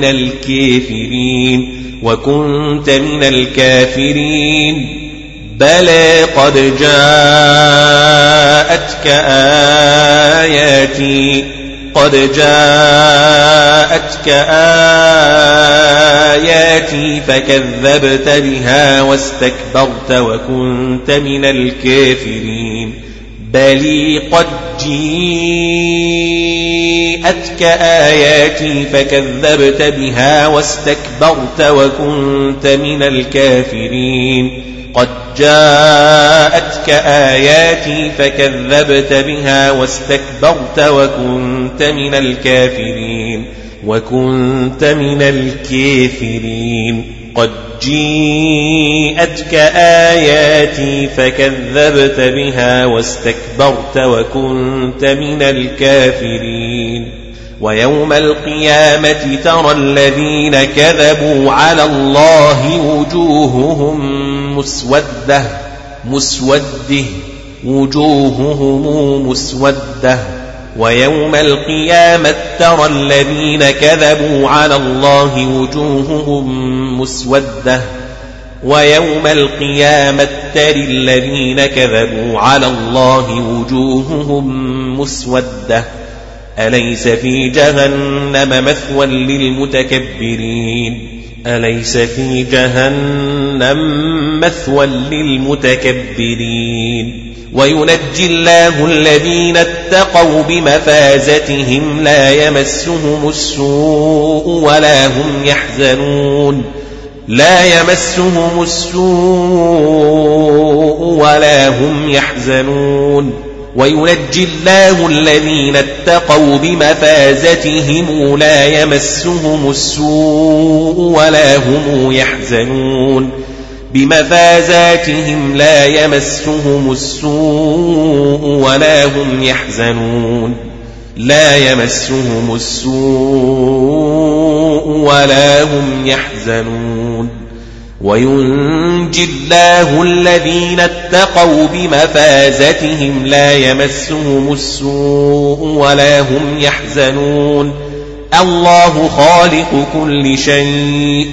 الكافرين بلى قد جاءتك آياتي فكذبت بها واستكبرت وكنت من الكافرين بل قد جاءتك آياتي فكذبت بها واستكبرت وكنت من الكافرين قد جاءتك آياتي فكذبت بها واستكبرت وكنت من الكافرين قد جيءتك آياتي فكذبت بها واستكبرت وكنت من الكافرين ويوم القيامة ترى الذين كذبوا على الله وجوههم مسودة ويوم القيامة ترى الذين كذبوا على الله وجوههم مسودة ويوم القيامة ترى الذين كذبوا على الله وجوههم مسودة أليس في جهنم مثوى للمتكبرين أليس في جهنم مثوى للمتكبرين وينجي الله الذين اتقوا بمفازتهم لا يمسهم السوء ولا هم يحزنون وينجي الله الذين اتقوا بمفازتهم لا يمسهم السوء ولا هم يحزنون بمفازاتهم لا يمسهم السوء ولا هم يحزنون وينجي الله الذين اتقوا بمفازتهم لا يمسهم السوء ولا هم يحزنون الله خالق كل شيء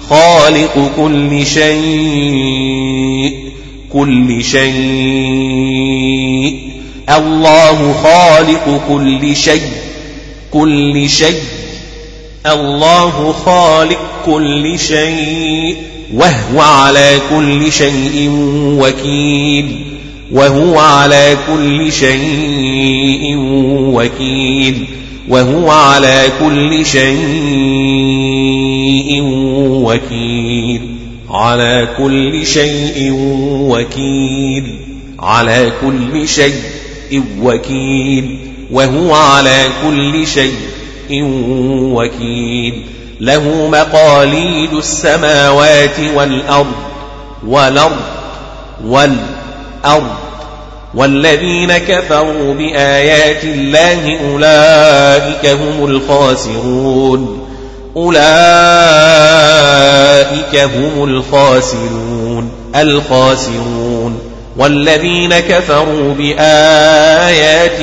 الله خالق كل شيء وهو على كل شيء وكيل وهو على كل شيء وكيل على كل شيء وكيل وهو على كل شيء وكيل له مقاليد السماوات والأرض والذين كفروا بآيات الله أولئك هم الخاسرون والذين كفروا بآيات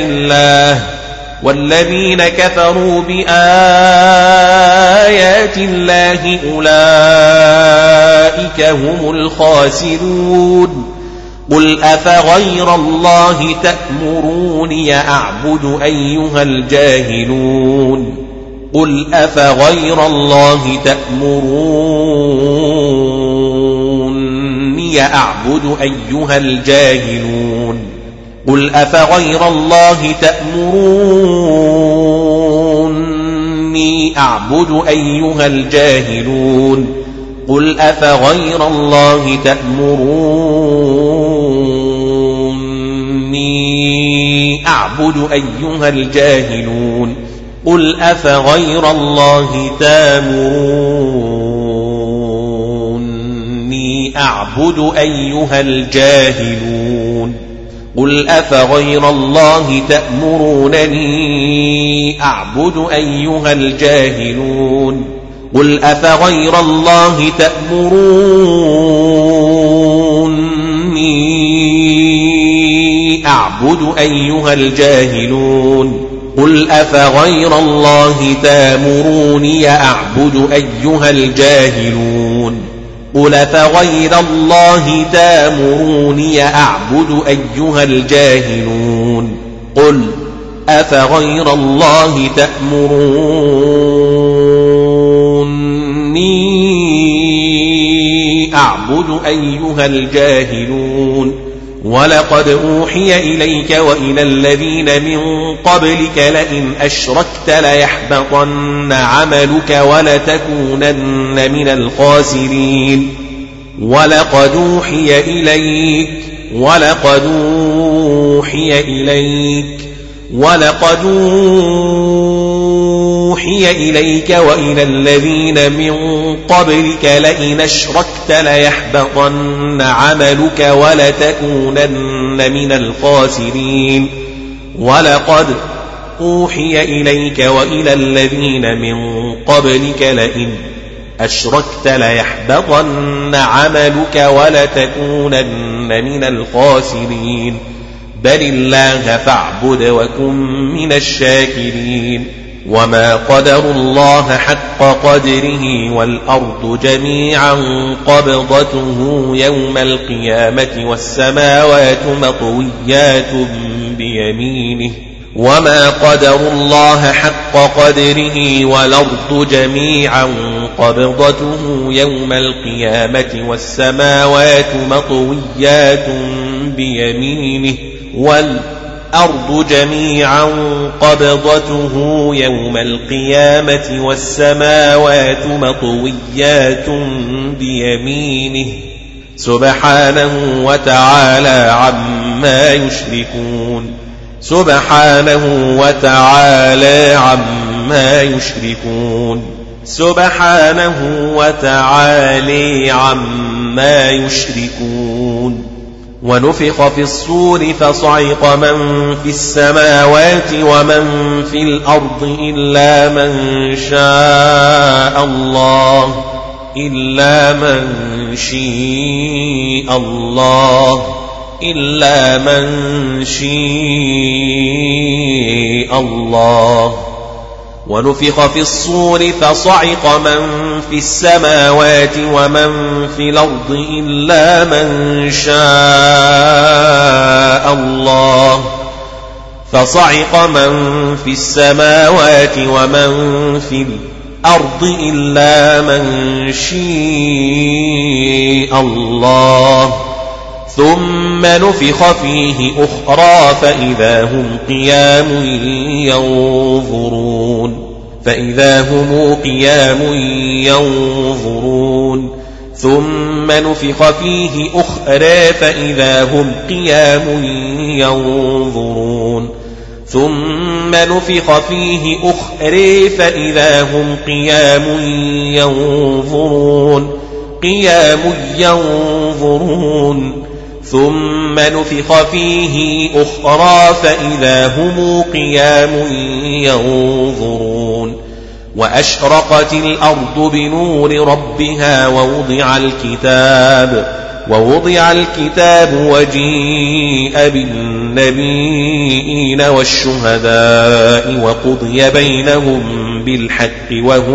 الله أولئك هم الخاسرون قل أفغير الله تأمروني أعبد أيها الجاهلون قل أفغير الله تأمروني أعبد أيها الجاهلون قل أفغير الله تأمروني أعبد أيها الجاهلون قل أفغير الله تأمروني أعبد أيها الجاهلون قل أفغير الله تأمروني أعبد أيها الجاهلون قل أفغير الله تأمرونني أعبد أيها الجاهلون قل أفغير الله تأمروني أعبد أيها الجاهلون قل أفغير الله تأمروني أعبد أيها الجاهلون قل أفغير الله تأمروني أعبد أيها الجاهلون قل أفغير الله تأمروني أعبد أيها الجاهلون ولقد أوحي إليك وإلى الذين من قبلك لئن أشركت ليحبطن عملك ولتكونن من الخاسرين ولقد أوحي أوحي إليك وإلى الذين من قبلك لئن أشركت ليحبطن عملك ولتكونن من الخاسرين ولقد أوحي إليك وإلى الذين من قبلك لئن أشركت ليحبطن عملك ولتكونن من الخاسرين بل الله فاعبد وكن من الشاكرين وما قدروا الله حق قدره والأرض جميعا قبضته يوم القيامة والسماوات مطويات بيمينه وما قدروا الله حق قدره والأرض جميعا قبضته يوم القيامة والسماوات مطويات بيمينه والأرض جميعا قبضته يوم القيامة والسماوات مطويات بيمينه سبحانه وتعالى عما يشركون سبحانه وتعالى عما يشركون سبحانه وتعالى عما يشركون ونفخ في الصور فصعق من في السماوات ومن في الأرض إلا من شاء الله إلا من شاء الله إلا من شاء الله ونفخ في الصور فصعق من في السماوات ومن في الأرض إلا من شاء الله فصعق من في السماوات ومن في الأرض إلا من شاء الله ثم نفخ فيه أخرى فإذا هم قيام ينظرون ثم نفخ فيه أخرى فإذا هم قيام ينظرون ثم نفخ فيه أخرى فإذا هم قيام ينظرون ثم نفخ فيه أخرى فإذا هم قيام ينظرون وأشرقت الأرض بنور ربها ووضع الكتاب وجيء بالنبيين والشهداء وقضي بينهم بالحق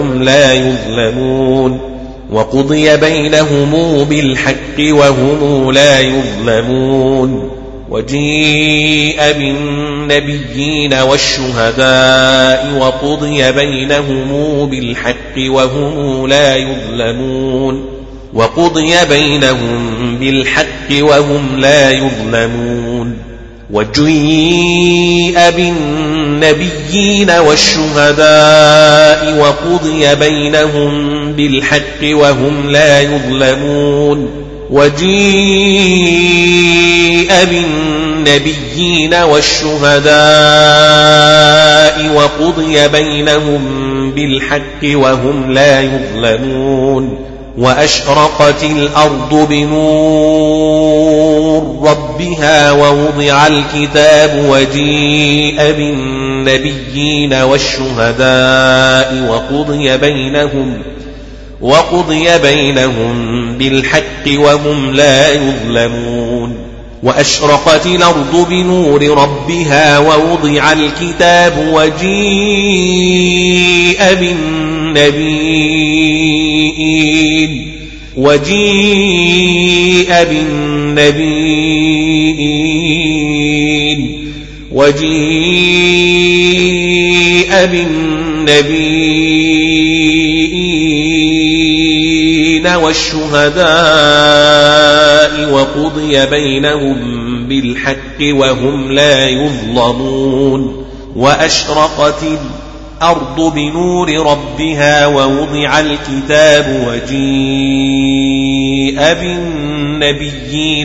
وهم لا يظلمون وجيء بالنبيين والشهداء وقضي بينهم بالحق وهم لا يظلمون وجيء بالنبيين والشهداء وقضي بينهم بالحق وهم لا يظلمون وجيء بالنبيين والشهداء وقضي بينهم بالحق وهم لا يظلمون وأشرقت الأرض بنور ربها ووضع الكتاب وجيء بالنبيين والشهداء وقضي بينهم بالحق وهم لا يظلمون وأشرقت الأرض بنور ربها ووضع الكتاب وجيء بالنبيين والشهداء وقضي بينهم بالحق وهم لا يظلمون وأشرقت الأرض بنور ربها ووضع الكتاب وجيء بالنبيين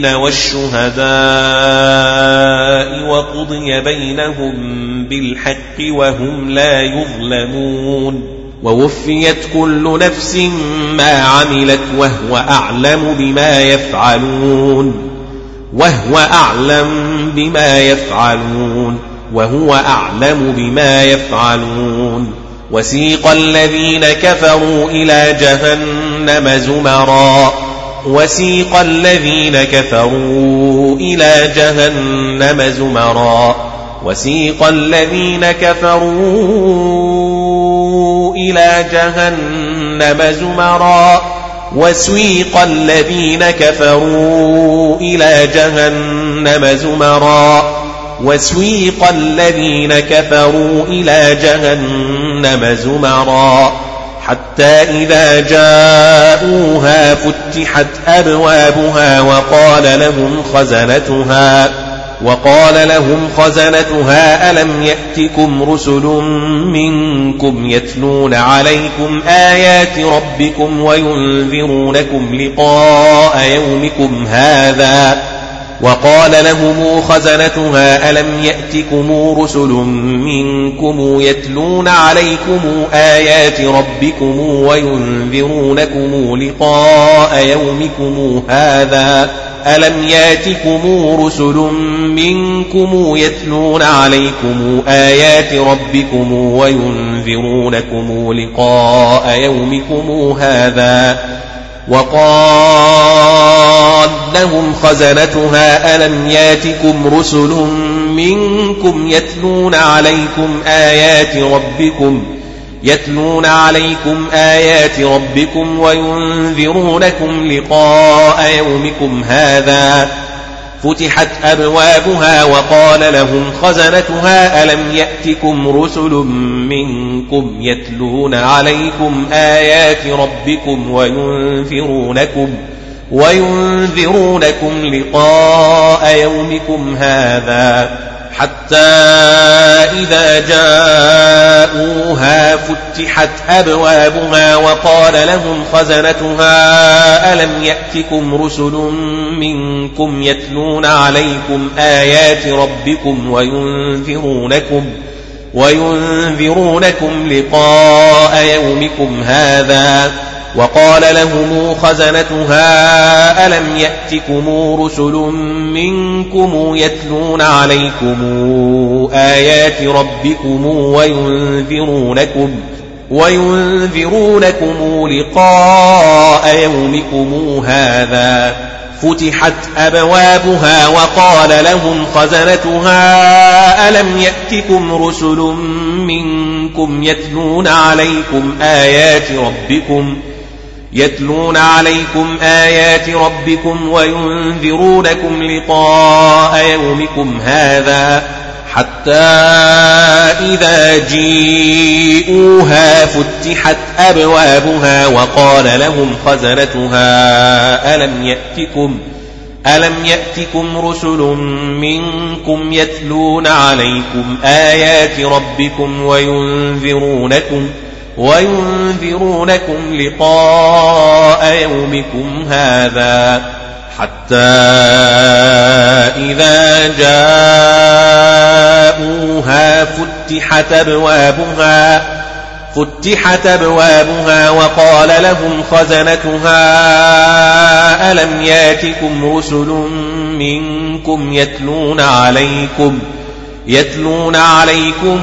والشهداء وقضي بينهم بالحق وهم لا يظلمون ووفيت كل نفس ما عملت وهو أعلم بما يفعلون وسيق الذين كفروا إلى جهنم زمرا حتى إذا جاءوها فتحت أبوابها وقال لهم خزنتها ألم يأتكم رسل منكم يتلون عليكم آيات ربكم وينذرونكم لقاء يومكم هذا ألم يأتكم رسل منكم يتلون عليكم آيات ربكم وينذرونكم لقاء يومكم هذا وقال لهم خزنتها ألم يأتكم رسل منكم يتلون عليكم آيات ربكم وينذرونكم لقاء يومكم هذا فتحت أبوابها وقال لهم خزنتها ألم يأتكم رسل منكم يتلون عليكم آيات ربكم وينذرونكم لقاء يومكم هذا حتى إذا جاءوها فتحت أبوابها وقال لهم خزنتها ألم يأتكم رسل منكم يتلون عليكم آيات ربكم وينذرونكم لقاء يومكم هذا وقال لهم خزنتها ألم يأتكم رسل منكم يتلون عليكم آيات ربكم وينذرونكم لقاء يومكم هذا فتحت أبوابها وقال لهم خزنتها ألم يأتكم رسل منكم يتلون عليكم آيات ربكم وينذرونكم لقاء يومكم هذا حتى إذا جيءوها فتحت أبوابها وقال لهم خزنتها ألم يأتكم رسل منكم يتلون عليكم آيات ربكم وينذرونكم لقاء يومكم هذا حتى إذا جاءوها فتحت أبوابها وقال لهم خزنتها ألم يأتكم رسل منكم يتلون عليكم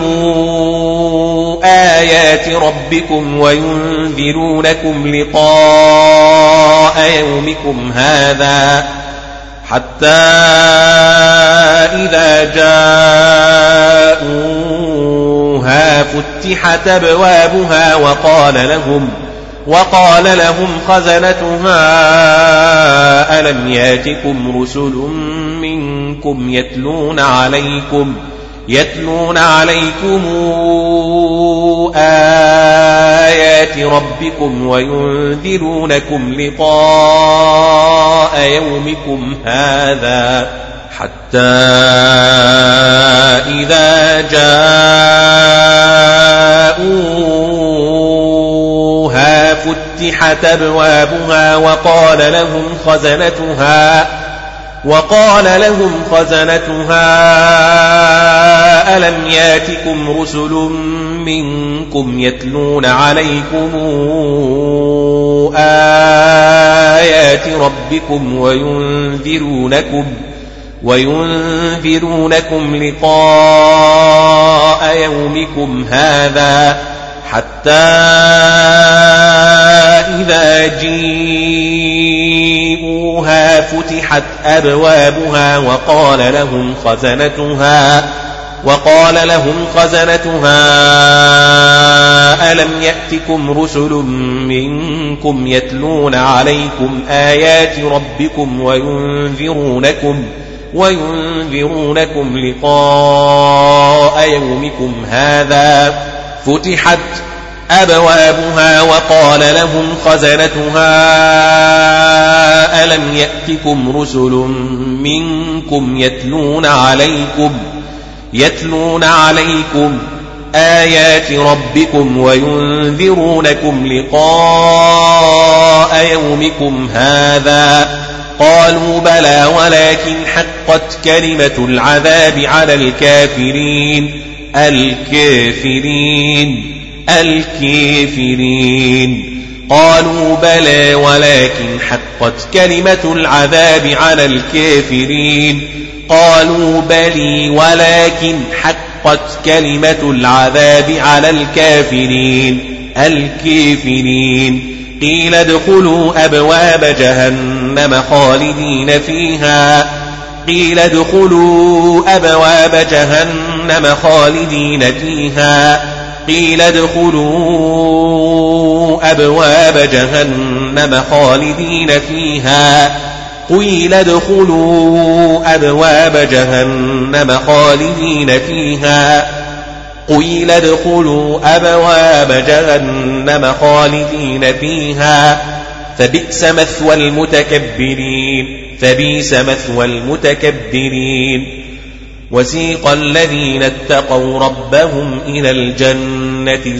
آيات ربكم وينذرونكم لقاء يومكم هذا حتى إذا جاءوها فتحت أبوابها وقال لهم خزنتها ألم يأتكم رسل منكم يتلون عليكم آيات ربكم وينذرونكم لقاء يومكم هذا حتى إذا جاءوها فتحت أبوابها وقال لهم خزنتها ألم ياتكم رسل منكم يتلون عليكم آيات ربكم وينذرونكم لقاء يومكم هذا حتى إذا جاءوها فتحت أبوابها وقال لهم خزنتها ألم يأتكم رسل منكم يتلون عليكم آيات ربكم وينذرونكم لقاء يومكم هذا فتحت أبوابها وقال لهم خزنتها ألم يأتكم رسل منكم يتلون عليكم آيات ربكم وينذرونكم لقاء يومكم هذا قالوا بلى ولكن حقت كلمة العذاب على الكافرين قالوا بلى ولكن حقت كلمة العذاب على الكافرين قالوا بلي ولكن حقت كلمة العذاب على الكافرين قيل ادخلوا أبواب جهنم خالدين فيها فبئس مثوى المتكبرين وسيق الذين اتقوا ربهم إلى الجنة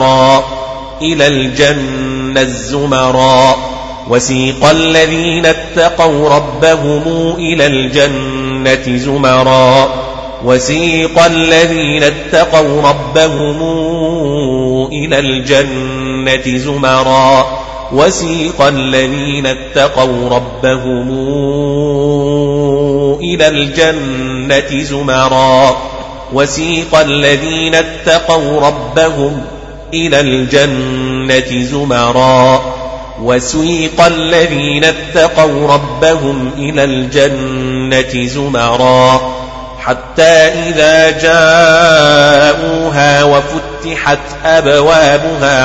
زمرا حتى إذا جاءوها وفتحت أبوابها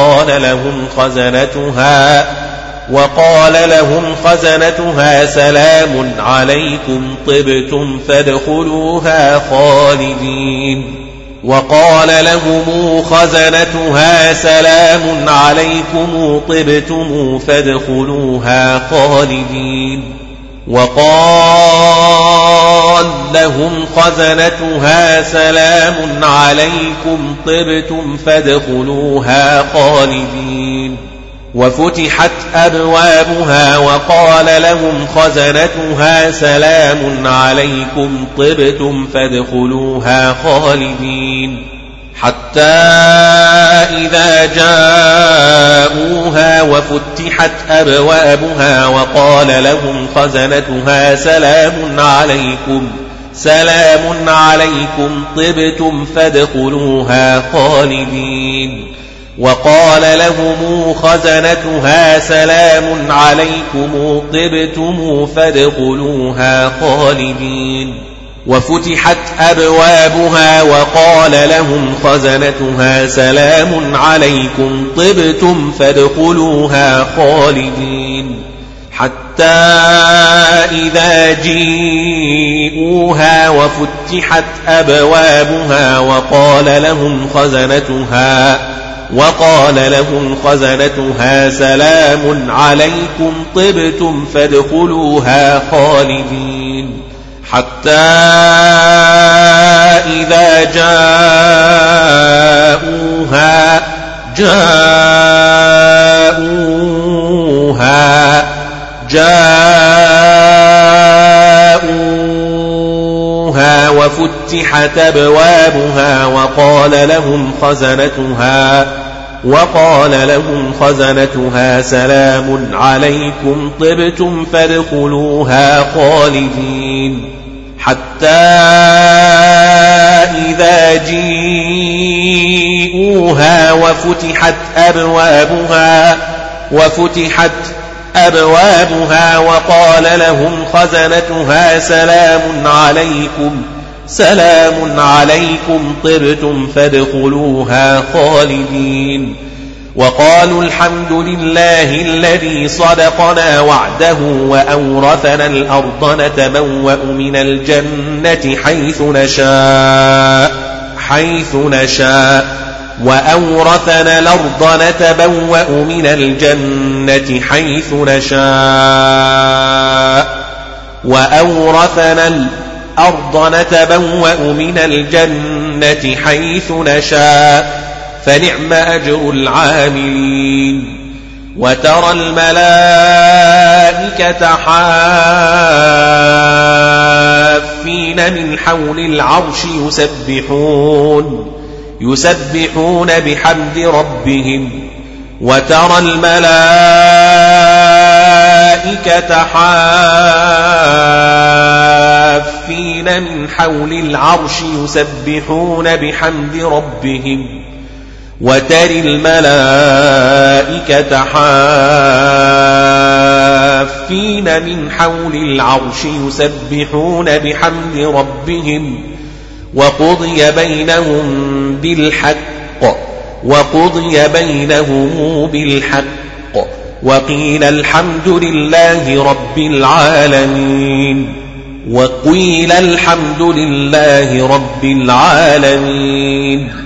وقال لهم خزنتها سلام عليكم طبتم فادخلوها خالدين وفتحت أبوابها وقال لهم خزنتها سلام عليكم طبتم فادخلوها خالدين حتى إذا جاءوها وفتحت أبوابها وقال لهم خزنتها سلام عليكم طبتم فادخلوها خالدين وقال لهم خزنتها سلام عليكم طبتم فادخلوها خالدين وفتحت أبوابها وقال لهم خزنتها سلام عليكم طبتم فادخلوها خالدين حتى إذا جاءوها وفتحت أبوابها وقال لهم خزنتها سلام عليكم طبتم فادخلوها خالدين حتى إذا جاءوها وفتحت أبوابها وقال لهم خزنتها سلام عليكم طبتم فادخلوها خالدين حتى إذا جيءوها وفتحت أبوابها وقال لهم خزنتها سلام عليكم طبتم فادخلوها خالدين وقالوا الحمد لله الذي صدقنا وعده وأورثنا الأرض نتبوأ من الجنة حيث نشاء وأورثنا الأرض نتبوأ من الجنة حيث نشاء فنعم أجر العاملين وترى الملائكة حافين من حول العرش يسبحون بحمد ربهم وترى الملائكة حافين من حول العرش يسبحون بحمد ربهم وترى الملائكة حافين من حول العرش يسبحون بحمد ربهم وقضي بينهم بالحق وقيل الحمد لله رب العالمين